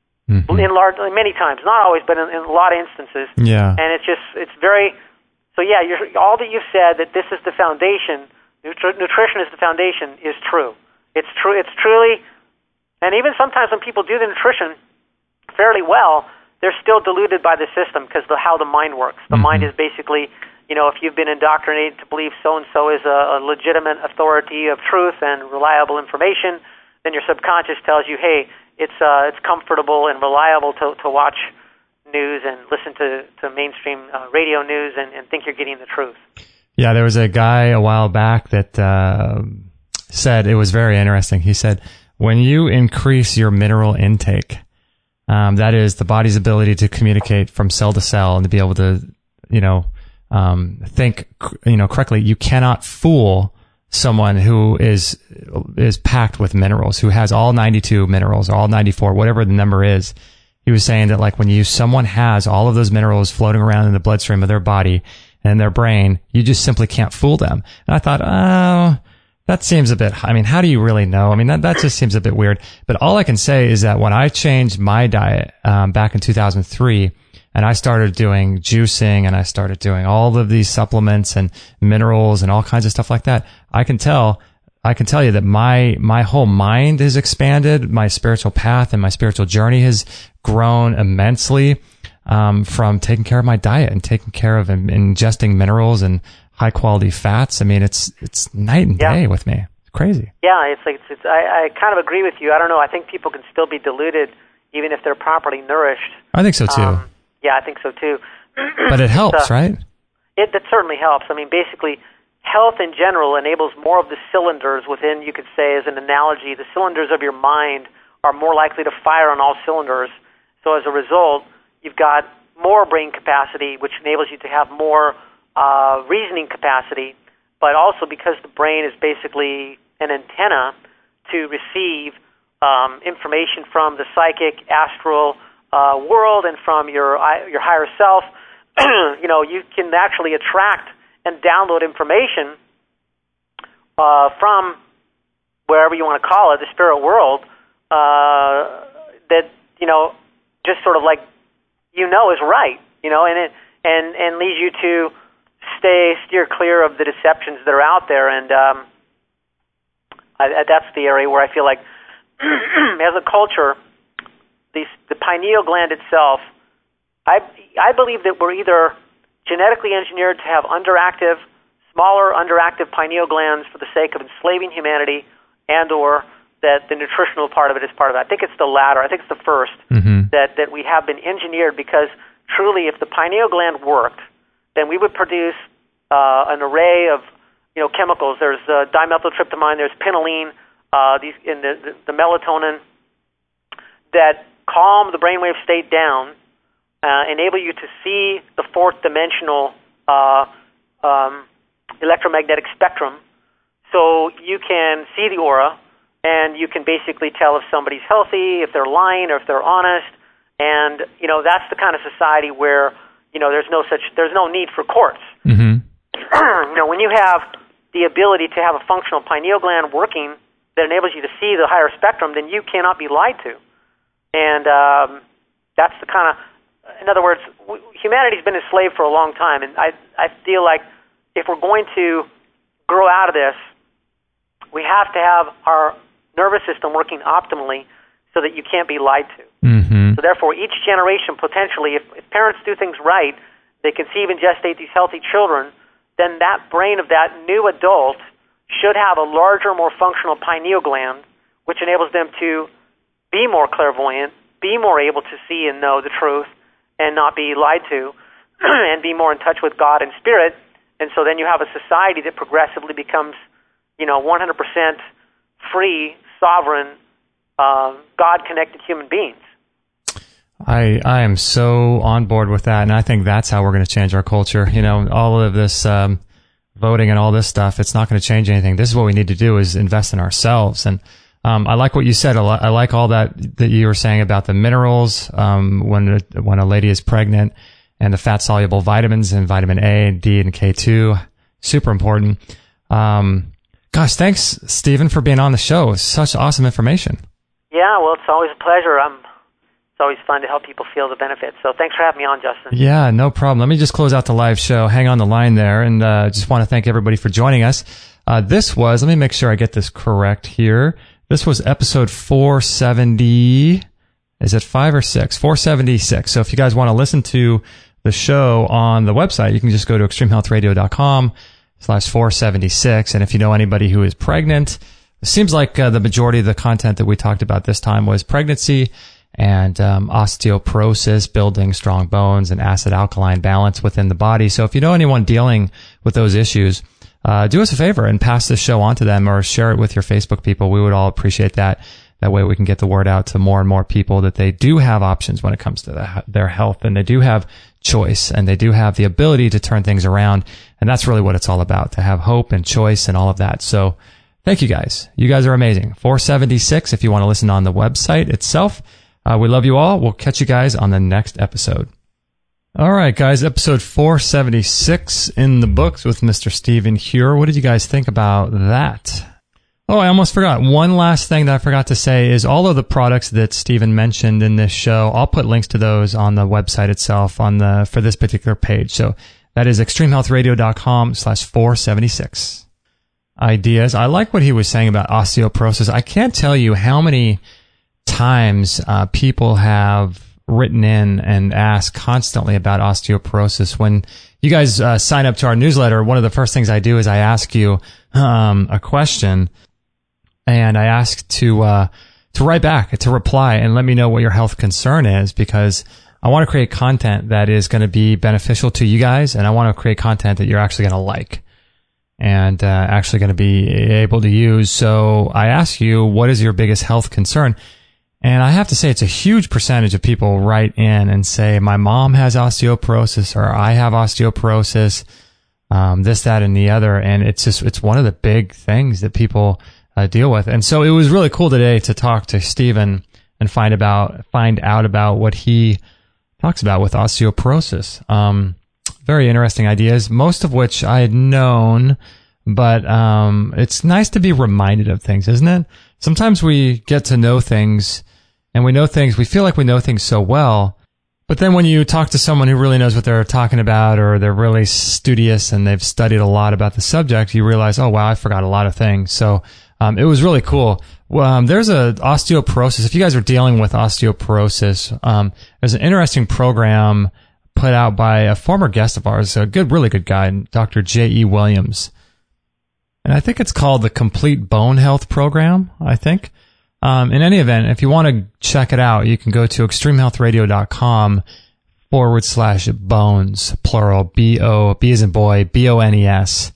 Many times, not always, but in a lot of instances. Yeah. And it's very. So yeah, all that you've said, that this is the foundation, nutrition is the foundation, is true. It's true. It's truly, and even sometimes when people do the nutrition fairly well, they're still deluded by the system because how the mind works. The mind is basically, if you've been indoctrinated to believe so-and-so is a legitimate authority of truth and reliable information, then your subconscious tells you, hey, it's comfortable and reliable to watch news and listen to mainstream radio news and think you're getting the truth. Yeah, there was a guy a while back that said, it was very interesting. He said, when you increase your mineral intake, that is the body's ability to communicate from cell to cell and to be able to, think, correctly, you cannot fool someone who is packed with minerals, who has all 92 minerals or all 94, whatever the number is. He was saying that like when someone has all of those minerals floating around in the bloodstream of their body and their brain, you just simply can't fool them. And I thought, that seems a bit, how do you really know? That just seems a bit weird. But all I can say is that when I changed my diet, back in 2003, and I started doing juicing and I started doing all of these supplements and minerals and all kinds of stuff like that, I can tell you that my whole mind has expanded. My spiritual path and my spiritual journey has grown immensely from taking care of my diet and taking care of ingesting minerals and high quality fats. It's night and day with me. It's crazy. Yeah, I kind of agree with you. I don't know. I think people can still be deluded even if they're properly nourished. I think so too. Yeah, I think so too. But it helps, right? That certainly helps. Basically, health in general enables more of the cylinders within, you could say as an analogy, the cylinders of your mind are more likely to fire on all cylinders. So as a result, you've got more brain capacity, which enables you to have more reasoning capacity, but also because the brain is basically an antenna to receive information from the psychic, astral world and from your higher self, you can actually attract and download information from wherever you want to call it, the spirit world, that just sort of like is right, and and leads you to steer clear of the deceptions that are out there. And that's the area where I feel like, as a culture, the pineal gland itself, I believe that we're either genetically engineered to have smaller underactive pineal glands for the sake of enslaving humanity, and or that the nutritional part of it is part of it. I think it's the latter. I think it's the first, that we have been engineered, because truly, if the pineal gland worked, then we would produce an array of chemicals. There's dimethyltryptamine, there's pinoline, the melatonin that calm the brainwave state down, enable you to see the fourth dimensional electromagnetic spectrum, so you can see the aura, and you can basically tell if somebody's healthy, if they're lying, or if they're honest. And that's the kind of society where there's no need for courts. When you have the ability to have a functional pineal gland working that enables you to see the higher spectrum, then you cannot be lied to. And that's the kind of, in other words, humanity's been enslaved for a long time, and I feel like if we're going to grow out of this, we have to have our nervous system working optimally so that you can't be lied to. So therefore, each generation potentially, if parents do things right, they conceive and gestate these healthy children, then that brain of that new adult should have a larger, more functional pineal gland, which enables them to be more clairvoyant, be more able to see and know the truth, and not be lied to, and be more in touch with God and Spirit. And so then you have a society that progressively becomes, 100% free, sovereign, God-connected human beings. I am so on board with that, and I think that's how we're going to change our culture. All of this voting and all this stuff, it's not going to change anything. This is what we need to do, is invest in ourselves. And I like what you said. I like all that you were saying about the minerals when a lady is pregnant, and the fat-soluble vitamins and vitamin A, D, and K2. Super important. Gosh, thanks, Stephen, for being on the show. It's such awesome information. Yeah, well, it's always a pleasure. It's always fun to help people feel the benefits. So thanks for having me on, Justin. Yeah, no problem. Let me just close out the live show. Hang on the line there, and just want to thank everybody for joining us. Let me make sure I get this correct here. This was episode 470. Is it 5 or 6? 476. So if you guys want to listen to the show on the website, you can just go to extremehealthradio.com/476. And if you know anybody who is pregnant, it seems like the majority of the content that we talked about this time was pregnancy and osteoporosis, building strong bones, and acid-alkaline balance within the body. So if you know anyone dealing with those issues, do us a favor and pass this show on to them, or share it with your Facebook people. We would all appreciate that. That way we can get the word out to more and more people that they do have options when it comes to their health, and they do have choice, and they do have the ability to turn things around. And that's really what it's all about, to have hope and choice and all of that. So thank you guys. You guys are amazing. 476 if you want to listen on the website itself. We love you all. We'll catch you guys on the next episode. All right, guys, episode 476 in the books with Mr. Stephen Hure. What did you guys think about that? Oh, I almost forgot. One last thing that I forgot to say is all of the products that Stephen mentioned in this show, I'll put links to those on the website itself for this particular page. So that is extremehealthradio.com/476. Ideas. I like what he was saying about osteoporosis. I can't tell you how many times people have written in and asked constantly about osteoporosis. When you guys sign up to our newsletter, one of the first things I do is I ask you a question, and I ask to write back, to reply, and let me know what your health concern is, because I want to create content that is going to be beneficial to you guys, and I want to create content that you're actually going to like and actually going to be able to use. So I ask you, what is your biggest health concern? And I have to say, it's a huge percentage of people write in and say, my mom has osteoporosis, or I have osteoporosis, this, that, and the other. And it's one of the big things that people deal with. And so it was really cool today to talk to Stephen and find out about what he talks about with osteoporosis. Very interesting ideas, most of which I had known, but it's nice to be reminded of things, isn't it? Sometimes we get to know things, and we feel like we know things so well, But then when you talk to someone who really knows what they're talking about, or they're really studious and they've studied a lot about the subject, you realize, oh, wow, I forgot a lot of things. So it was really cool. There's a osteoporosis. If you guys are dealing with osteoporosis, there's an interesting program put out by a former guest of ours, a really good guy, Dr. J.E. Williams. And I think it's called the Complete Bone Health Program, I think. In any event, if you want to check it out, you can go to extremehealthradio.com/bones, plural, B-O, B as in boy, B-O-N-E-S,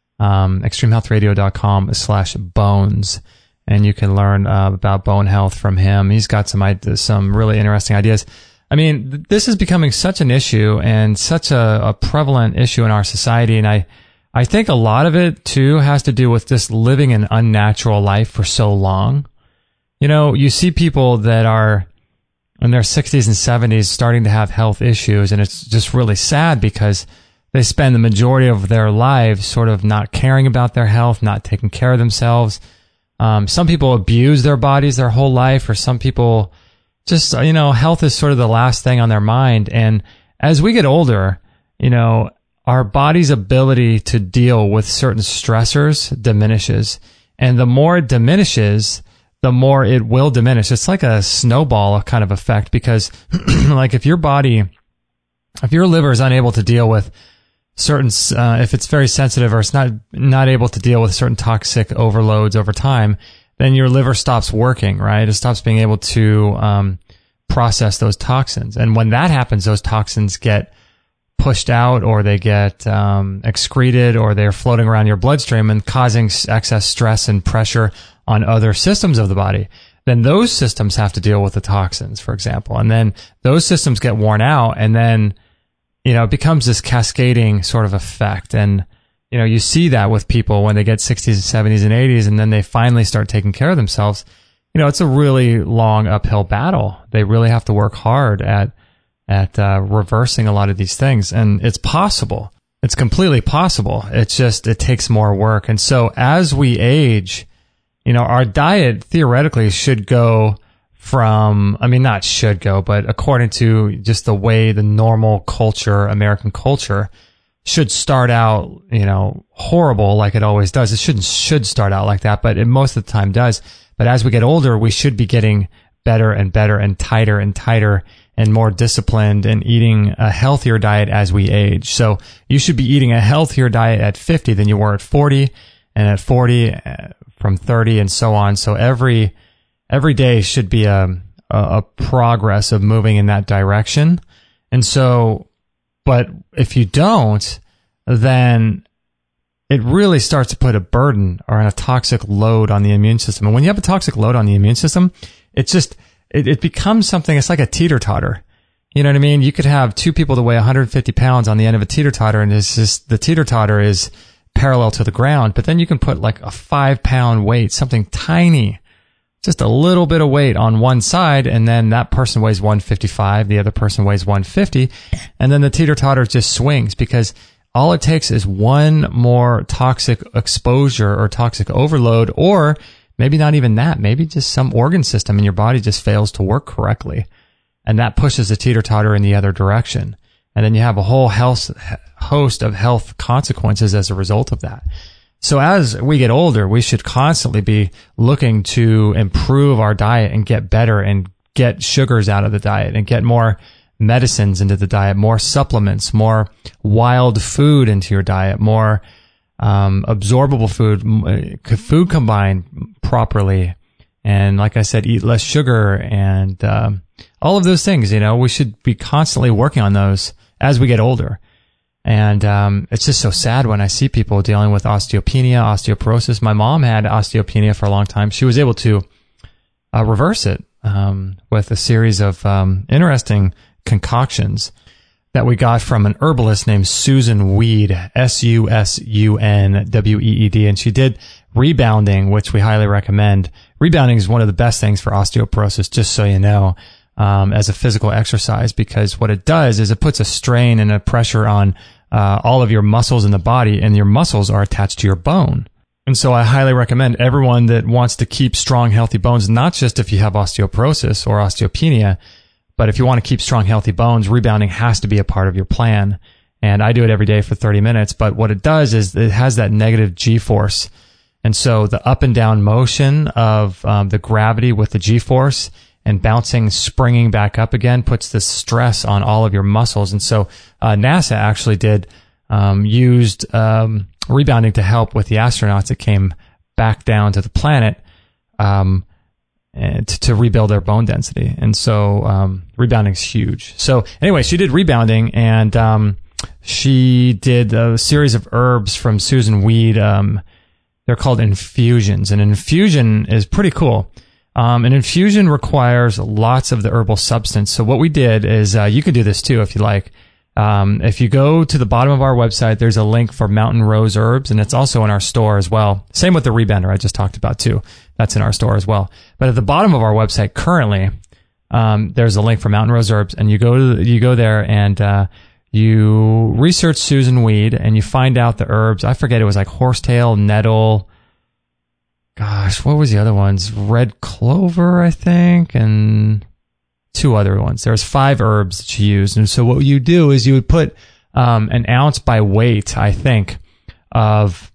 extremehealthradio.com/bones. And you can learn about bone health from him. He's got some really interesting ideas. I mean, this is becoming such an issue and such a prevalent issue in our society. And I think a lot of it, too, has to do with just living an unnatural life for so long. You know, you see people that are in their 60s and 70s starting to have health issues, and it's just really sad because they spend the majority of their lives sort of not caring about their health, not taking care of themselves. Some people abuse their bodies their whole life, or some people just, health is sort of the last thing on their mind. And as we get older, our body's ability to deal with certain stressors diminishes. And the more it diminishes, the more it will diminish. It's like a snowball kind of effect, because like if your liver is unable to deal with certain, if it's very sensitive or it's not able to deal with certain toxic overloads over time, then your liver stops working, right? It stops being able to process those toxins. And when that happens, those toxins get pushed out, or they get excreted, or they're floating around your bloodstream and causing excess stress and pressure on other systems of the body. Then those systems have to deal with the toxins, for example. And then those systems get worn out, and then, it becomes this cascading sort of effect. And, you see that with people when they get 60s and 70s and 80s, and then they finally start taking care of themselves. It's a really long uphill battle. They really have to work hard at reversing a lot of these things. And it's possible. It's completely possible. It's just, it takes more work. And so as we age, our diet theoretically should go from, not should go, but according to just the way the normal culture, American culture, should start out, horrible like it always does. It should start out like that, but it most of the time does. But as we get older, we should be getting better and better and tighter and more disciplined and eating a healthier diet as we age. So you should be eating a healthier diet at 50 than you were at 40, and at 40 from 30, and so on. So every day should be a progress of moving in that direction. And so, but if you don't, then it really starts to put a burden or a toxic load on the immune system. And when you have a toxic load on the immune system, it becomes something, it's like a teeter-totter. You know what I mean? You could have two people that weigh 150 pounds on the end of a teeter-totter, and it's just, the teeter-totter is parallel to the ground, but then you can put like a 5-pound weight, something tiny, just a little bit of weight on one side, and then that person weighs 155, the other person weighs 150, and then the teeter-totter just swings, because all it takes is one more toxic exposure or toxic overload, or maybe not even that, maybe just some organ system in your body just fails to work correctly, and that pushes the teeter-totter in the other direction. And then you have a whole host of health consequences as a result of that. So as we get older, we should constantly be looking to improve our diet and get better and get sugars out of the diet and get more medicines into the diet, more supplements, more wild food into your diet, more absorbable food combined properly. And like I said, eat less sugar and all of those things. We should be constantly working on those as we get older. And it's just so sad when I see people dealing with osteopenia, osteoporosis. My mom had osteopenia for a long time. She was able to reverse it with a series of interesting concoctions that we got from an herbalist named Susan Weed, Sunweed. And she did rebounding, which we highly recommend. Rebounding is one of the best things for osteoporosis, just so you know, as a physical exercise, because what it does is it puts a strain and a pressure on all of your muscles in the body, and your muscles are attached to your bone. And so I highly recommend everyone that wants to keep strong, healthy bones, not just if you have osteoporosis or osteopenia, But if you want to keep strong, healthy bones, rebounding has to be a part of your plan. And I do it every day for 30 minutes. But what it does is it has that negative G-force. And so the up and down motion of the gravity with the G-force and bouncing, springing back up again puts this stress on all of your muscles. And so NASA actually used rebounding to help with the astronauts that came back down to the planet and to rebuild their bone density. And so rebounding is huge. So anyway, she did rebounding, and she did a series of herbs from Susan Weed. They're called infusions. And an infusion is pretty cool. An infusion requires lots of the herbal substance. So what we did is, you can do this too if you like. If you go to the bottom of our website, there's a link for Mountain Rose Herbs, and it's also in our store as well. Same with the rebounder I just talked about too. That's in our store as well. But at the bottom of our website currently, there's a link for Mountain Rose Herbs, and you go there and you research Susan Weed, and you find out the herbs. I forget, it was like horsetail, nettle. Gosh, what was the other ones? Red clover, I think, and 2 other ones. There's 5 herbs that you use. And so what you do is you would put an ounce by weight, I think, of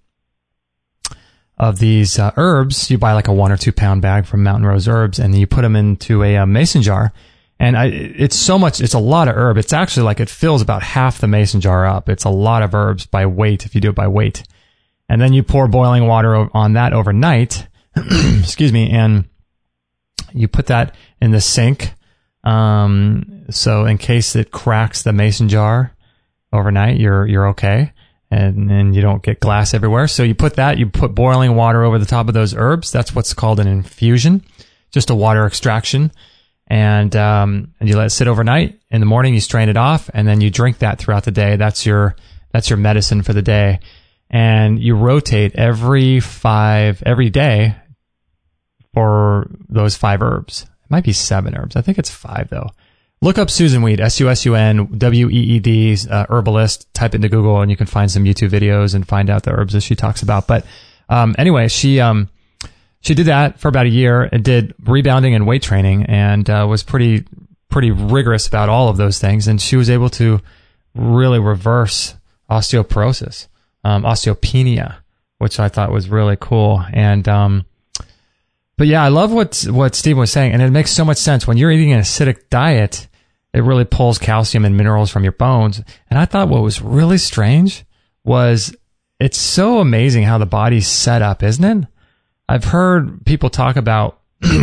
these herbs. You buy like a 1 or 2 pound bag from Mountain Rose Herbs, and then you put them into a mason jar. And it's a lot of herb. It's actually like it fills about half the mason jar up. It's a lot of herbs by weight if you do it by weight. And then you pour boiling water on that overnight, excuse me, and you put that in the sink. So in case it cracks the mason jar overnight, you're okay. And you don't get glass everywhere. So you put boiling water over the top of those herbs. That's what's called an infusion, just a water extraction. And you let it sit overnight. In the morning, you strain it off, and then you drink that throughout the day. That's your medicine for the day. And you rotate every day for those 5 herbs. It might be 7 herbs. I think it's 5 though. Look up Susan Weed, SUSUNWEED, herbalist. Type it into Google, and you can find some YouTube videos and find out the herbs that she talks about. But anyway, she did that for about a year and did rebounding and weight training, and was pretty rigorous about all of those things. And she was able to really reverse osteoporosis, osteopenia, which I thought was really cool. And but yeah, I love what Stephen was saying, and it makes so much sense. When you're eating an acidic diet, it really pulls calcium and minerals from your bones. And I thought what was really strange was it's so amazing how the body's set up, isn't it? I've heard people talk about,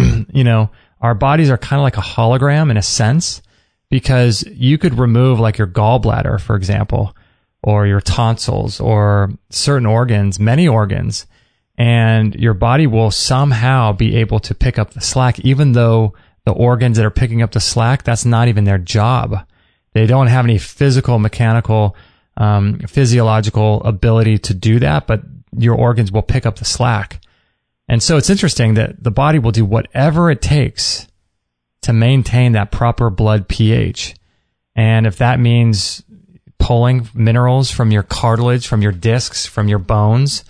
our bodies are kind of like a hologram in a sense, because you could remove like your gallbladder, for example, or your tonsils or certain organs, many organs, and your body will somehow be able to pick up the slack, even though the organs that are picking up the slack, that's not even their job. They don't have any physical, mechanical, physiological ability to do that, but your organs will pick up the slack. And so it's interesting that the body will do whatever it takes to maintain that proper blood pH. And if that means pulling minerals from your cartilage, from your discs, from your bones,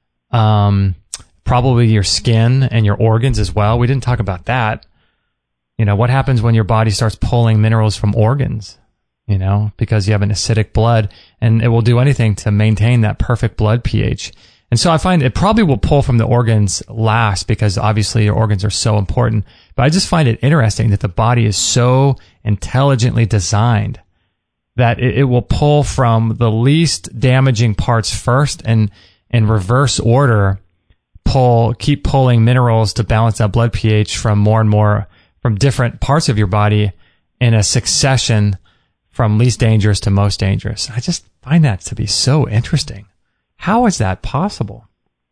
probably your skin and your organs as well. We didn't talk about that. What happens when your body starts pulling minerals from organs, because you have an acidic blood, and it will do anything to maintain that perfect blood pH. And so I find it probably will pull from the organs last, because obviously your organs are so important. But I just find it interesting that the body is so intelligently designed that it will pull from the least damaging parts first, and in reverse order, keep pulling minerals to balance that blood pH from more and more from different parts of your body in a succession from least dangerous to most dangerous. I just find that to be so interesting. How is that possible?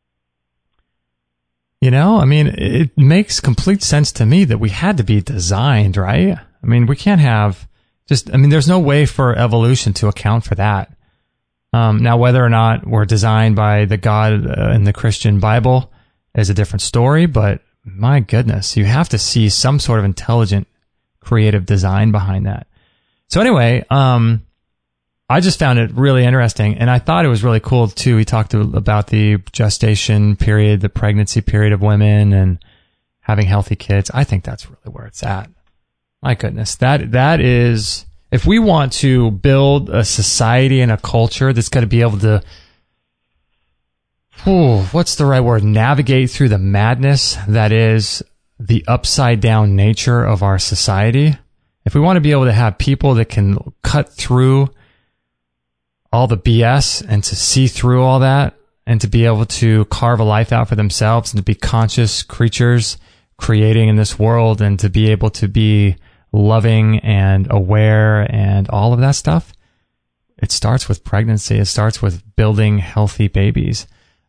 It makes complete sense to me that we had to be designed, right? We can't have there's no way for evolution to account for that. Now, whether or not we're designed by the God in the Christian Bible is a different story, but my goodness, you have to see some sort of intelligent, creative design behind that. So anyway, I just found it really interesting, and I thought it was really cool too. He talked about the gestation period, the pregnancy period of women, and having healthy kids. I think that's really where it's at. My goodness. That is, if we want to build a society and a culture that's going to be able to, what's the right word? Navigate through the madness that is the upside down nature of our society. If we want to be able to have people that can cut through all the BS and to see through all that and to be able to carve a life out for themselves and to be conscious creatures creating in this world and to be able to be loving and aware and all of that stuff, it starts with pregnancy. It starts with building healthy babies.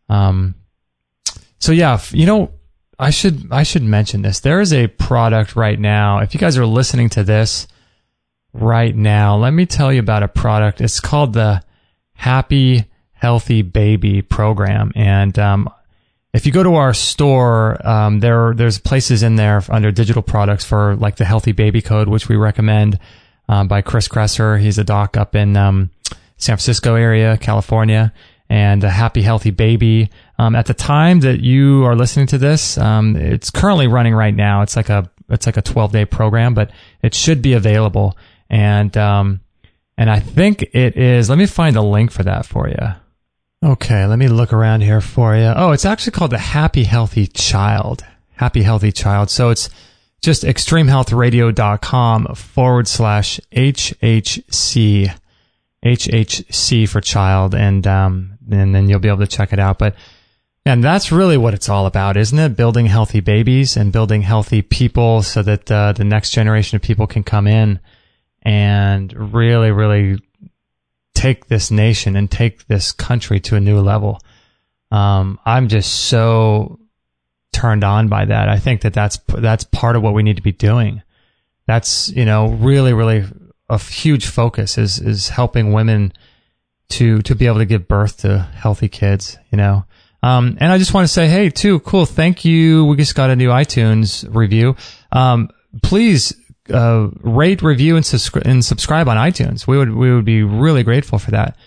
So yeah, I should mention this. There is a product right now. If you guys are listening to this right now, let me tell you about a product. It's called the Happy Healthy Baby program. And if you go to our store, there's places in there under digital products for like the Healthy Baby Code, which we recommend, by Chris Kresser. He's a doc up in San Francisco area, California. And a Happy Healthy Baby. At the time that you are listening to this, it's currently running right now. It's like a 12-day program, but it should be available. And I think it is. Let me find a link for that for you. Okay, let me look around here for you. Oh, it's actually called the Happy Healthy Child. Happy Healthy Child. So it's just extremehealthradio.com/HHC. HHC for child, and then you'll be able to check it out. And that's really what it's all about, isn't it? Building healthy babies and building healthy people so that the next generation of people can come in and really, really take this nation and take this country to a new level. I'm just so turned on by that. I think that's part of what we need to be doing. That's, really, really a huge focus is helping women to be able to give birth to healthy kids, And I just want to say, hey, too, cool. Thank you. We just got a new iTunes review. Please, rate, review, and subscribe on iTunes. We would be really grateful for that.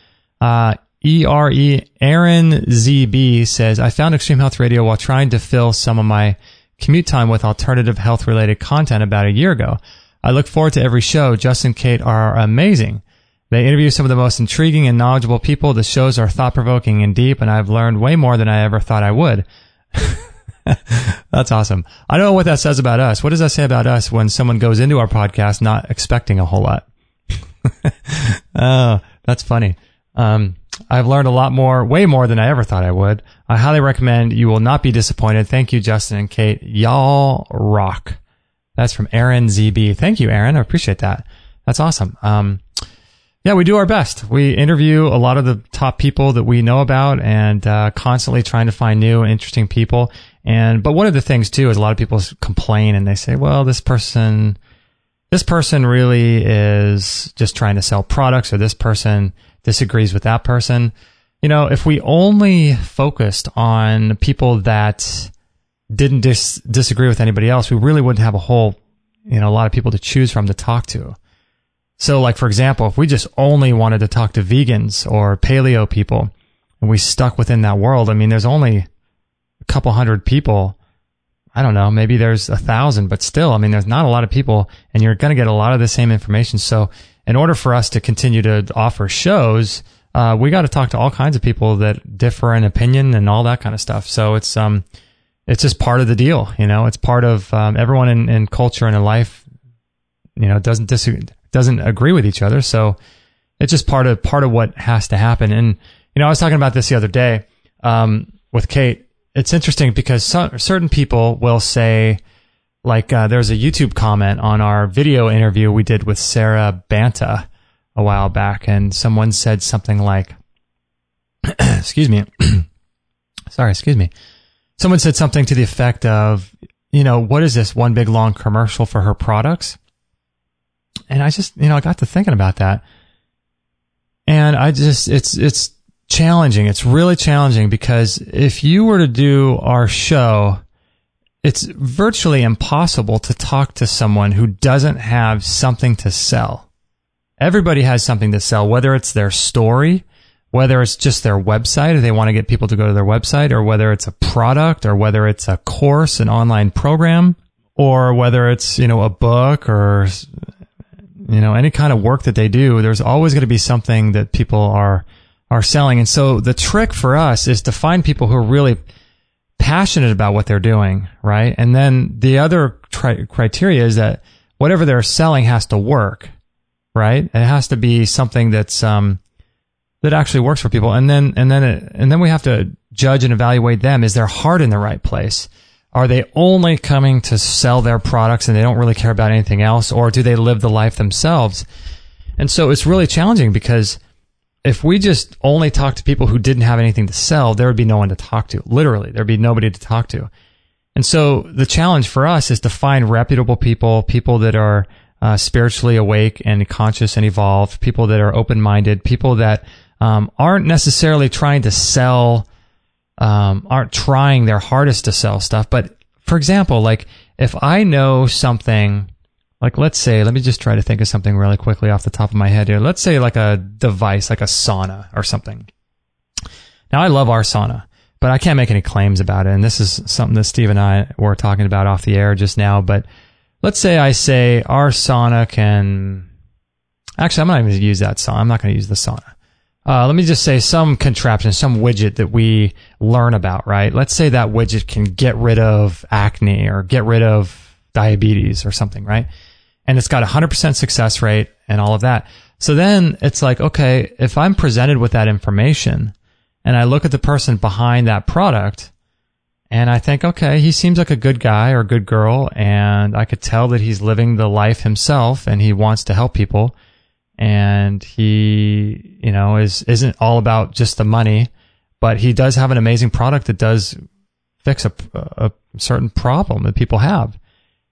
Aaron ZB says, I found Extreme Health Radio while trying to fill some of my commute time with alternative health related content about a year ago. I look forward to every show. Justin and Kate are amazing. They interview some of the most intriguing and knowledgeable people. The shows are thought-provoking and deep, and I've learned way more than I ever thought I would. That's awesome. I don't know what that says about us. What does that say about us when someone goes into our podcast not expecting a whole lot? Oh, that's funny. I've learned a lot more, way more than I ever thought I would. I highly recommend. You will not be disappointed. Thank you, Justin and Kate. Y'all rock. That's from Aaron ZB. Thank you, Aaron. I appreciate that. That's awesome. Yeah, we do our best. We interview a lot of the top people that we know about and constantly trying to find new and interesting people. But one of the things too is a lot of people complain and they say, well, this person really is just trying to sell products, or this person disagrees with that person. If we only focused on people that didn't disagree with anybody else, we really wouldn't have a lot of people to choose from to talk to. So like, for example, if we just only wanted to talk to vegans or paleo people and we stuck within that world, there's only a couple hundred people. I don't know, maybe there's 1,000, but still, there's not a lot of people and you're going to get a lot of the same information. So in order for us to continue to offer shows, we got to talk to all kinds of people that differ in opinion and all that kind of stuff. So it's just part of the deal, it's part of, everyone in culture and in life, doesn't agree with each other. So it's just part of what has to happen. And, I was talking about this the other day, with Kate. It's interesting because certain people will say, like, there's a YouTube comment on our video interview we did with Sarah Banta a while back. And someone said something like, excuse me. Someone said something to the effect of, what is this one big long commercial for her products? And I just, I got to thinking about that. And it's challenging. It's really challenging because if you were to do our show, it's virtually impossible to talk to someone who doesn't have something to sell. Everybody has something to sell, whether it's their story, whether it's just their website, or they want to get people to go to their website, or whether it's a product, or whether it's a course, an online program, or whether it's, a book or, any kind of work that they do, there's always going to be something that people are selling. And so the trick for us is to find people who are really passionate about what they're doing, right? And then the other criteria is that whatever they're selling has to work, right? It has to be something that's that actually works for people. And then we have to judge and evaluate them. Is their heart in the right place? Are they only coming to sell their products and they don't really care about anything else, or do they live the life themselves? And so it's really challenging, because if we just only talk to people who didn't have anything to sell, there would be no one to talk to. Literally, there'd be nobody to talk to. And so the challenge for us is to find reputable people that are spiritually awake and conscious and evolved, people that are open-minded, people that aren't necessarily trying to sell, aren't trying their hardest to sell stuff. But for example, like if I know something, like let's say, let me just try to think of something really quickly off the top of my head here. Let's say like a device, like a sauna or something. Now I love our sauna, but I can't make any claims about it. And this is something that Steve and I were talking about off the air just now. But let's say I say our sauna can, actually I'm not even going to use that sauna. I'm not going to use the sauna. Let me just say some contraption, some widget that we learn about, right? Let's say that widget can get rid of acne or get rid of diabetes or something, right? And it's got 100% success rate and all of that. So then it's like, okay, if I'm presented with that information and I look at the person behind that product and I think, okay, he seems like a good guy or a good girl, and I could tell that he's living the life himself and he wants to help people. And he, isn't all about just the money, but he does have an amazing product that does fix a certain problem that people have.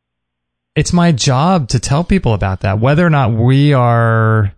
It's my job to tell people about that, whether or not we are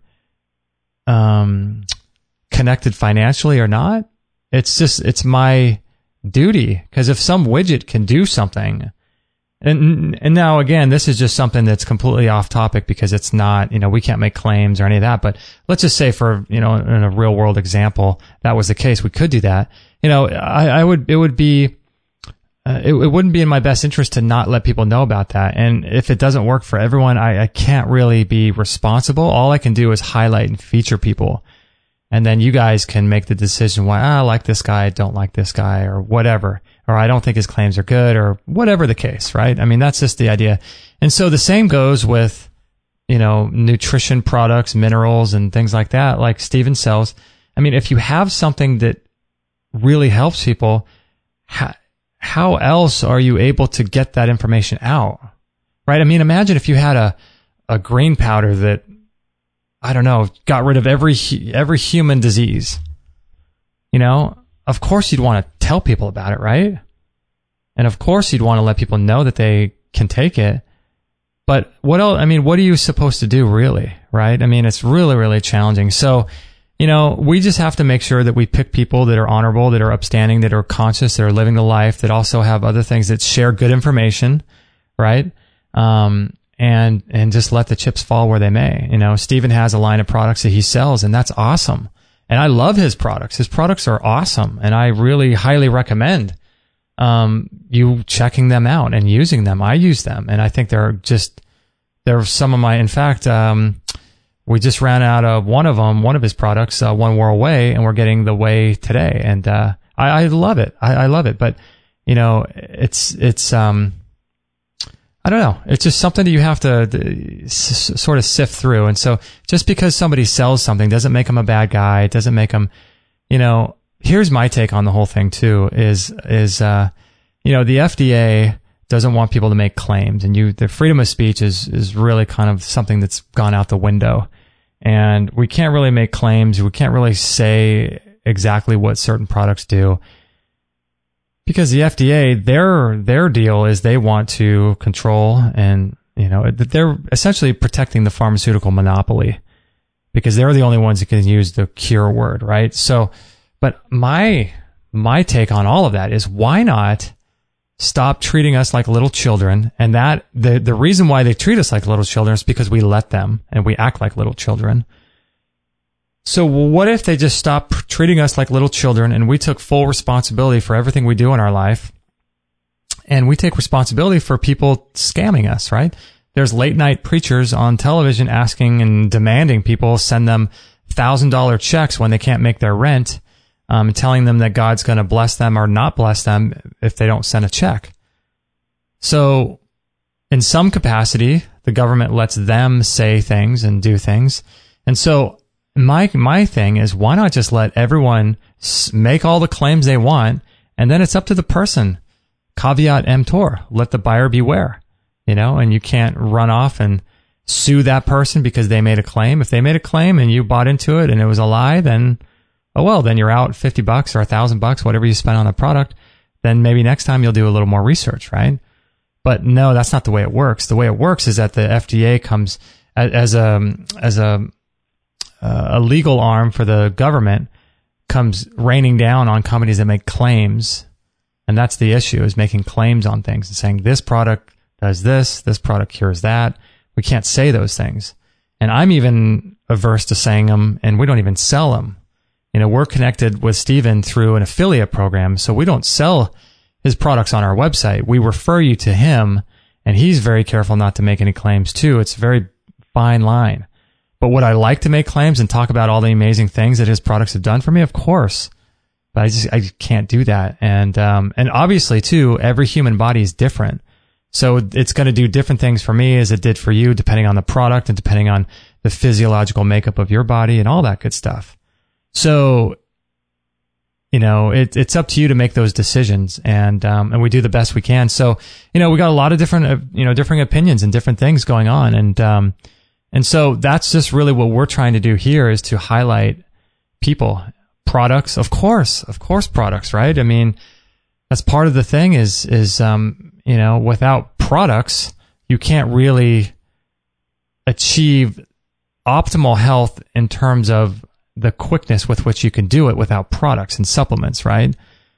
connected financially or not. It's my duty, because if some widget can do something. And now again, this is just something that's completely off topic, because it's not, we can't make claims or any of that. But let's just say for, in a real world example, that was the case. We could do that. It wouldn't be in my best interest to not let people know about that. And if it doesn't work for everyone, I can't really be responsible. All I can do is highlight and feature people. And then you guys can make the decision why I like this guy, I don't like this guy, or whatever. Or I don't think his claims are good, or whatever the case, right? I mean, that's just the idea. And so the same goes with, nutrition products, minerals, and things like that, like Steven sells. I mean, if you have something that really helps people, how else are you able to get that information out, right? I mean, imagine if you had a green powder that, I don't know, got rid of every human disease. Of course you'd want to tell people about it, right? And of course you'd want to let people know that they can take it. But what else? I mean, what are you supposed to do, really, right? I mean, it's really, really challenging. So, we just have to make sure that we pick people that are honorable, that are upstanding, that are conscious, that are living the life, that also have other things, that share good information, right? And just let the chips fall where they may. Steven has a line of products that he sells, and that's awesome. And I love his products. His products are awesome, and I really highly recommend you checking them out and using them. I use them, and I think they're some of my. In fact, we just ran out of one of his products, One World Whey, and we're getting the whey today, and I love it. I love it, but it's I don't know. It's just something that you have to sort of sift through. And so just because somebody sells something doesn't make them a bad guy. It doesn't make them, here's my take on the whole thing too, is the FDA doesn't want people to make claims, and the freedom of speech is really kind of something that's gone out the window. And we can't really make claims. We can't really say exactly what certain products do. Because the FDA, their deal is they want to control, and they're essentially protecting the pharmaceutical monopoly, because they're the only ones that can use the cure word, right? So, but my take on all of that is, why not stop treating us like little children? And that the reason why they treat us like little children is because we let them, and we act like little children. So what if they just stopped treating us like little children, and we took full responsibility for everything we do in our life, And we take responsibility for people scamming us, right? There's late night preachers on television asking and demanding people send them $1,000 checks when they can't make their rent, and telling them that God's going to bless them or not bless them if they don't send a check. So in some capacity, the government lets them say things and do things. And so my thing is, why not just let everyone make all the claims they want, and then it's up to the person. Caveat emptor, let the buyer beware, and you can't run off and sue that person because they made a claim. If they made a claim and you bought into it and it was a lie, then, then you're out $50 or $1,000, whatever you spent on the product. Then maybe next time you'll do a little more research, right? But no, that's not the way it works. The way it works is that the FDA comes as a legal arm for the government, comes raining down on companies that make claims. And that's the issue, is making claims on things and saying this product does this product cures that. We can't say those things. And I'm even averse to saying them, and we don't even sell them. We're connected with Stephen through an affiliate program, so we don't sell his products on our website. We refer you to him, and he's very careful not to make any claims too. It's a very fine line. But would I like to make claims and talk about all the amazing things that his products have done for me? Of course. But I can't do that. And obviously too, every human body is different. So it's going to do different things for me as it did for you, depending on the product and depending on the physiological makeup of your body and all that good stuff. So, it's up to you to make those decisions, and we do the best we can. So, we got a lot of different, different opinions and different things going on. And so that's just really what we're trying to do here, is to highlight people, products, of course products, right? I mean, that's part of the thing is without products, you can't really achieve optimal health in terms of the quickness with which you can do it without products and supplements, right?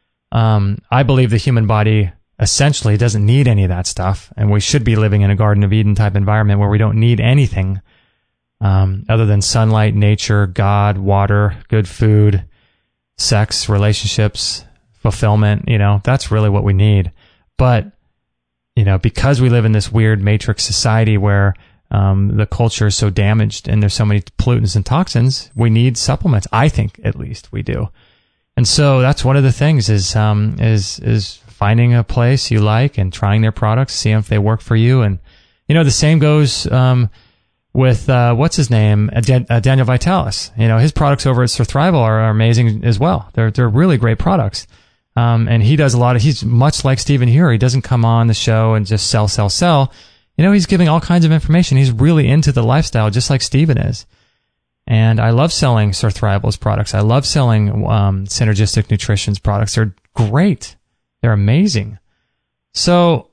I believe the human body essentially doesn't need any of that stuff, and we should be living in a Garden of Eden type environment where we don't need anything other than sunlight, nature, God, water, good food, sex, relationships, fulfillment. That's really what we need. But because we live in this weird matrix society where the culture is so damaged and there's so many pollutants and toxins, we need supplements. I think at least we do. And so that's one of the things is finding a place you like and trying their products, seeing if they work for you. And, the same goes with, what's his name? Daniel Vitalis. His products over at Surthrival are amazing as well. They're really great products. And he does he's much like Stephen Ure. He doesn't come on the show and just sell. He's giving all kinds of information. He's really into the lifestyle, just like Stephen is. And I love selling Surthrival's products. I love selling Synergistic Nutrition's products. They're great. They're amazing. So,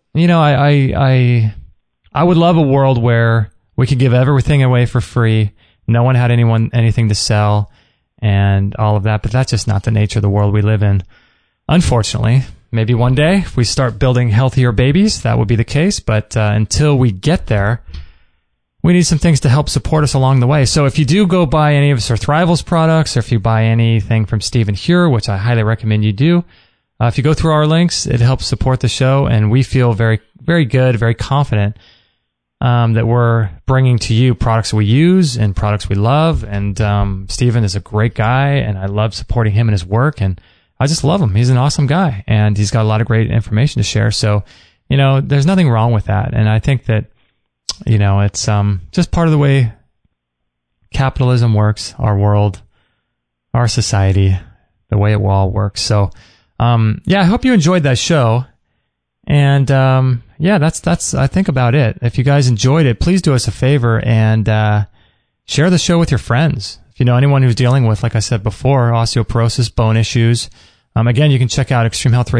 I would love a world where we could give everything away for free. No one had anything to sell and all of that. But that's just not the nature of the world we live in. Unfortunately, maybe one day if we start building healthier babies, that would be the case. But until we get there, we need some things to help support us along the way. So if you do go buy any of Surthrival's products, or if you buy anything from Stephen Ure, which I highly recommend you do, if you go through our links, it helps support the show. And we feel very, very good, very confident that we're bringing to you products we use and products we love. And Stephen is a great guy, and I love supporting him and his work. And I just love him. He's an awesome guy, and he's got a lot of great information to share. So, there's nothing wrong with that. And I think that, it's just part of the way capitalism works, our world, our society, the way it all works. So, I hope you enjoyed that show. And that's I think about it. If you guys enjoyed it, please do us a favor and share the show with your friends. If you know anyone who's dealing with, like I said before, osteoporosis, bone issues, again, you can check out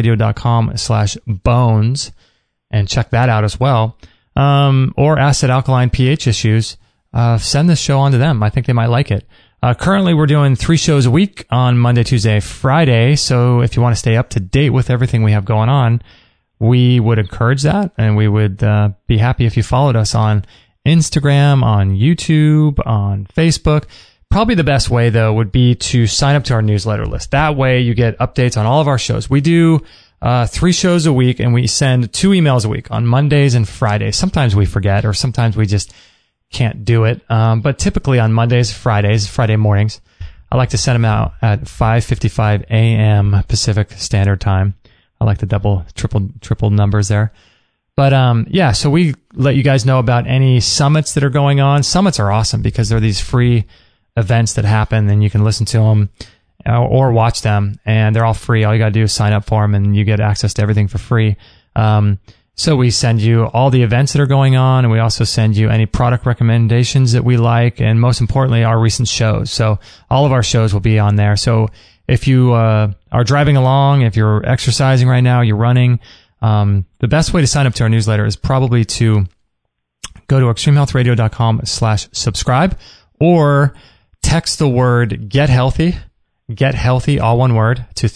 extremehealthradio.com/bones and check that out as well. Or acid alkaline pH issues, send this show on to them. I think they might like it. Currently, we're doing 3 shows a week on Monday, Tuesday, Friday. So if you want to stay up to date with everything we have going on, we would encourage that. And we would be happy if you followed us on Instagram, on YouTube, on Facebook. Probably the best way, though, would be to sign up to our newsletter list. That way you get updates on all of our shows. We do 3 shows a week, and we send 2 emails a week on Mondays and Fridays. Sometimes we forget, or sometimes we just can't do it. But typically on Mondays, Friday mornings, I like to send them out at 5:55 a.m. Pacific Standard Time. I like the triple numbers there. But yeah, so we let you guys know about any summits that are going on. Summits are awesome because they're these free events that happen, and you can listen to them or watch them, and they're all free. All you got to do is sign up for them, and you get access to everything for free. So we send you all the events that are going on, and we also send you any product recommendations that we like, and most importantly, our recent shows. So all of our shows will be on there. So if you are driving along, if you're exercising right now, you're running, the best way to sign up to our newsletter is probably to go to extremehealthradio.com/subscribe, or text the word get healthy, all one word, to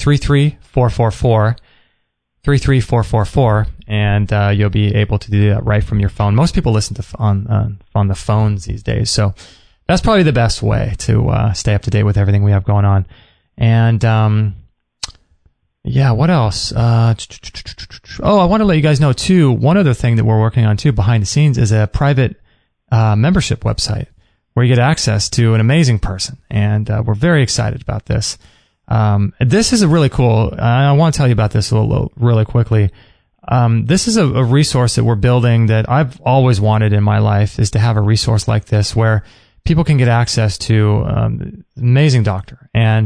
33444, and you'll be able to do that right from your phone. Most people listen to on the phones these days, so that's probably the best way to stay up to date with everything we have going on. And yeah, what else? I want to let you guys know too, one other thing that we're working on too behind the scenes is a private membership website where you get access to an amazing person, and we're very excited about this. This is a really cool, I want to tell you about this really quickly. This is a resource that we're building that I've always wanted in my life, is to have a resource like this where people can get access to an amazing doctor. And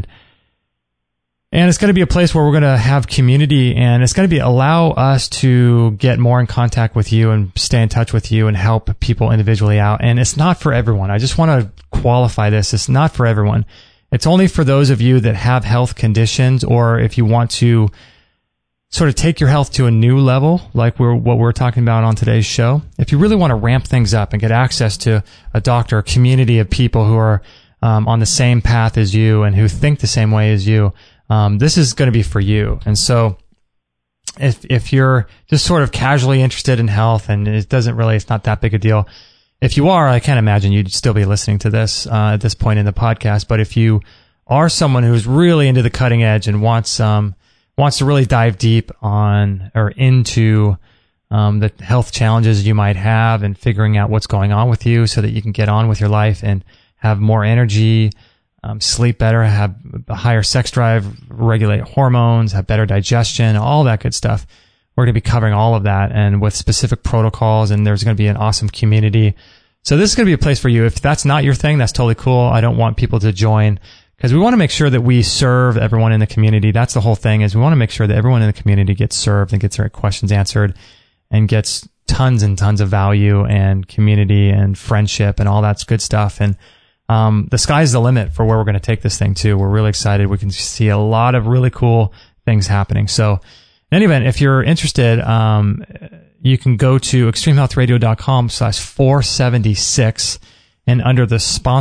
it's going to be a place where we're going to have community, and it's going to allow us to get more in contact with you and stay in touch with you and help people individually out. And it's not for everyone. I just want to qualify this. It's not for everyone. It's only for those of you that have health conditions, or if you want to sort of take your health to a new level, like what we're talking about on today's show. If you really want to ramp things up and get access to a doctor, a community of people who are on the same path as you and who think the same way as you, this is going to be for you. And so if you're just sort of casually interested in health and it's not that big a deal. If you are, I can't imagine you'd still be listening to this at this point in the podcast. But if you are someone who's really into the cutting edge and wants to really dive deep on or into the health challenges you might have and figuring out what's going on with you so that you can get on with your life and have more energy, sleep better, have a higher sex drive, regulate hormones, have better digestion, all that good stuff. We're going to be covering all of that, and with specific protocols, and there's going to be an awesome community. So this is going to be a place for you. If that's not your thing, that's totally cool. I don't want people to join because we want to make sure that we serve everyone in the community. That's the whole thing, is we want to make sure that everyone in the community gets served and gets their questions answered and gets tons and tons of value and community and friendship and all that good stuff. And the sky's the limit for where we're going to take this thing too. We're really excited. We can see a lot of really cool things happening. So in any event, if you're interested, you can go to extremehealthradio.com/476, and under the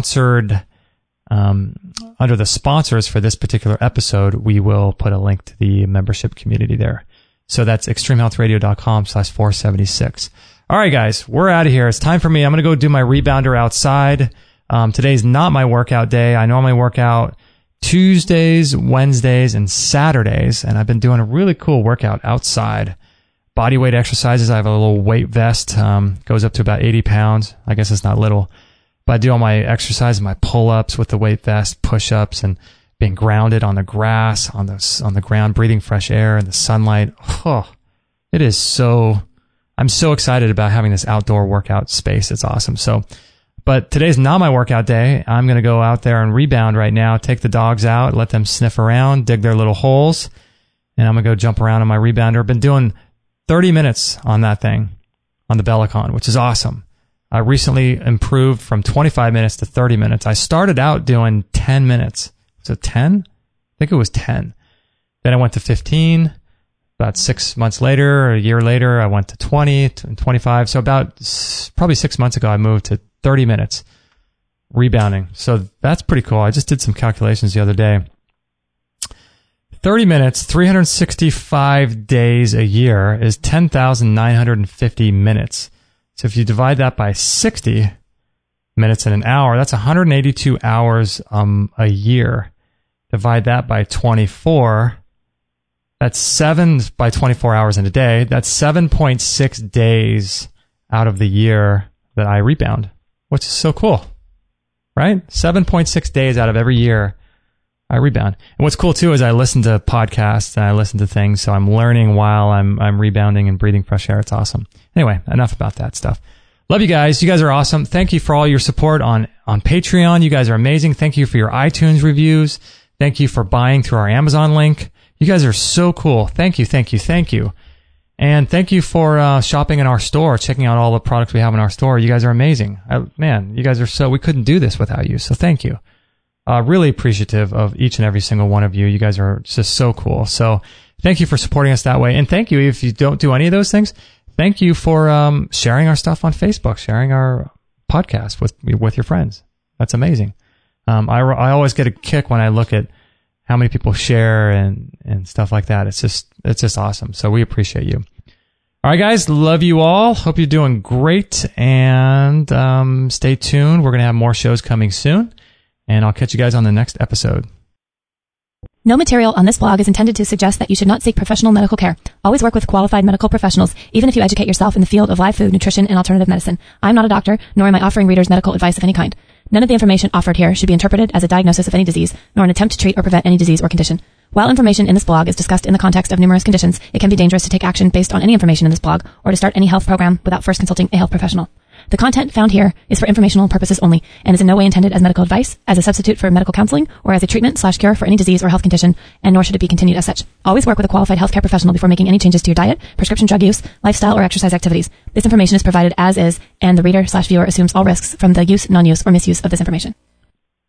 sponsors for this particular episode, we will put a link to the membership community there. So that's extremehealthradio.com/476. All right, guys, we're out of here. It's time for me. I'm going to go do my rebounder outside. Today's not my workout day. I normally work out Tuesdays, Wednesdays, and Saturdays, and I've been doing a really cool workout outside. Body weight exercises. I have a little weight vest, goes up to about 80 pounds. I guess it's not little, but I do all my exercises, my pull-ups with the weight vest, push-ups, and being grounded on the grass, on the ground, breathing fresh air and the sunlight. Oh, it is so. I'm so excited about having this outdoor workout space. It's awesome. But today's not my workout day. I'm going to go out there and rebound right now, take the dogs out, let them sniff around, dig their little holes, and I'm going to go jump around on my rebounder. I've been doing 30 minutes on that thing, on the Bellicon, which is awesome. I recently improved from 25 minutes to 30 minutes. I started out doing 10 minutes. Was it 10? I think it was 10. Then I went to 15. About 6 months later, or a year later, I went to 20 and 25. So about probably 6 months ago, I moved to 30 minutes rebounding. So that's pretty cool. I just did some calculations the other day. 30 minutes, 365 days a year is 10,950 minutes. So if you divide that by 60 minutes in an hour, that's 182 hours a year. Divide that by 24, That's 7 by 24 hours in a day. That's 7.6 days out of the year that I rebound, which is so cool, right? 7.6 days out of every year I rebound. And what's cool too is I listen to podcasts and I listen to things, so I'm learning while I'm rebounding and breathing fresh air. It's awesome. Anyway, enough about that stuff. Love you guys. You guys are awesome. Thank you for all your support on Patreon. You guys are amazing. Thank you for your iTunes reviews. Thank you for buying through our Amazon link. You guys are so cool. Thank you, thank you, thank you. And thank you for shopping in our store, checking out all the products we have in our store. You guys are amazing. Man, you guys are we couldn't do this without you, so thank you. Really appreciative of each and every single one of you. You guys are just so cool. So thank you for supporting us that way. And thank you, if you don't do any of those things, thank you for sharing our stuff on Facebook, sharing our podcast with your friends. That's amazing. I always get a kick when I look at how many people share and stuff like that. It's just awesome. So we appreciate you. All right, guys. Love you all. Hope you're doing great. And stay tuned. We're going to have more shows coming soon. And I'll catch you guys on the next episode. No material on this blog is intended to suggest that you should not seek professional medical care. Always work with qualified medical professionals, even if you educate yourself in the field of live food, nutrition, and alternative medicine. I'm not a doctor, nor am I offering readers medical advice of any kind. None of the information offered here should be interpreted as a diagnosis of any disease, nor an attempt to treat or prevent any disease or condition. While information in this blog is discussed in the context of numerous conditions, it can be dangerous to take action based on any information in this blog or to start any health program without first consulting a health professional. The content found here is for informational purposes only and is in no way intended as medical advice, as a substitute for medical counseling, or as a treatment/cure for any disease or health condition, and nor should it be continued as such. Always work with a qualified healthcare professional before making any changes to your diet, prescription drug use, lifestyle, or exercise activities. This information is provided as is, and the reader/viewer assumes all risks from the use, non-use, or misuse of this information.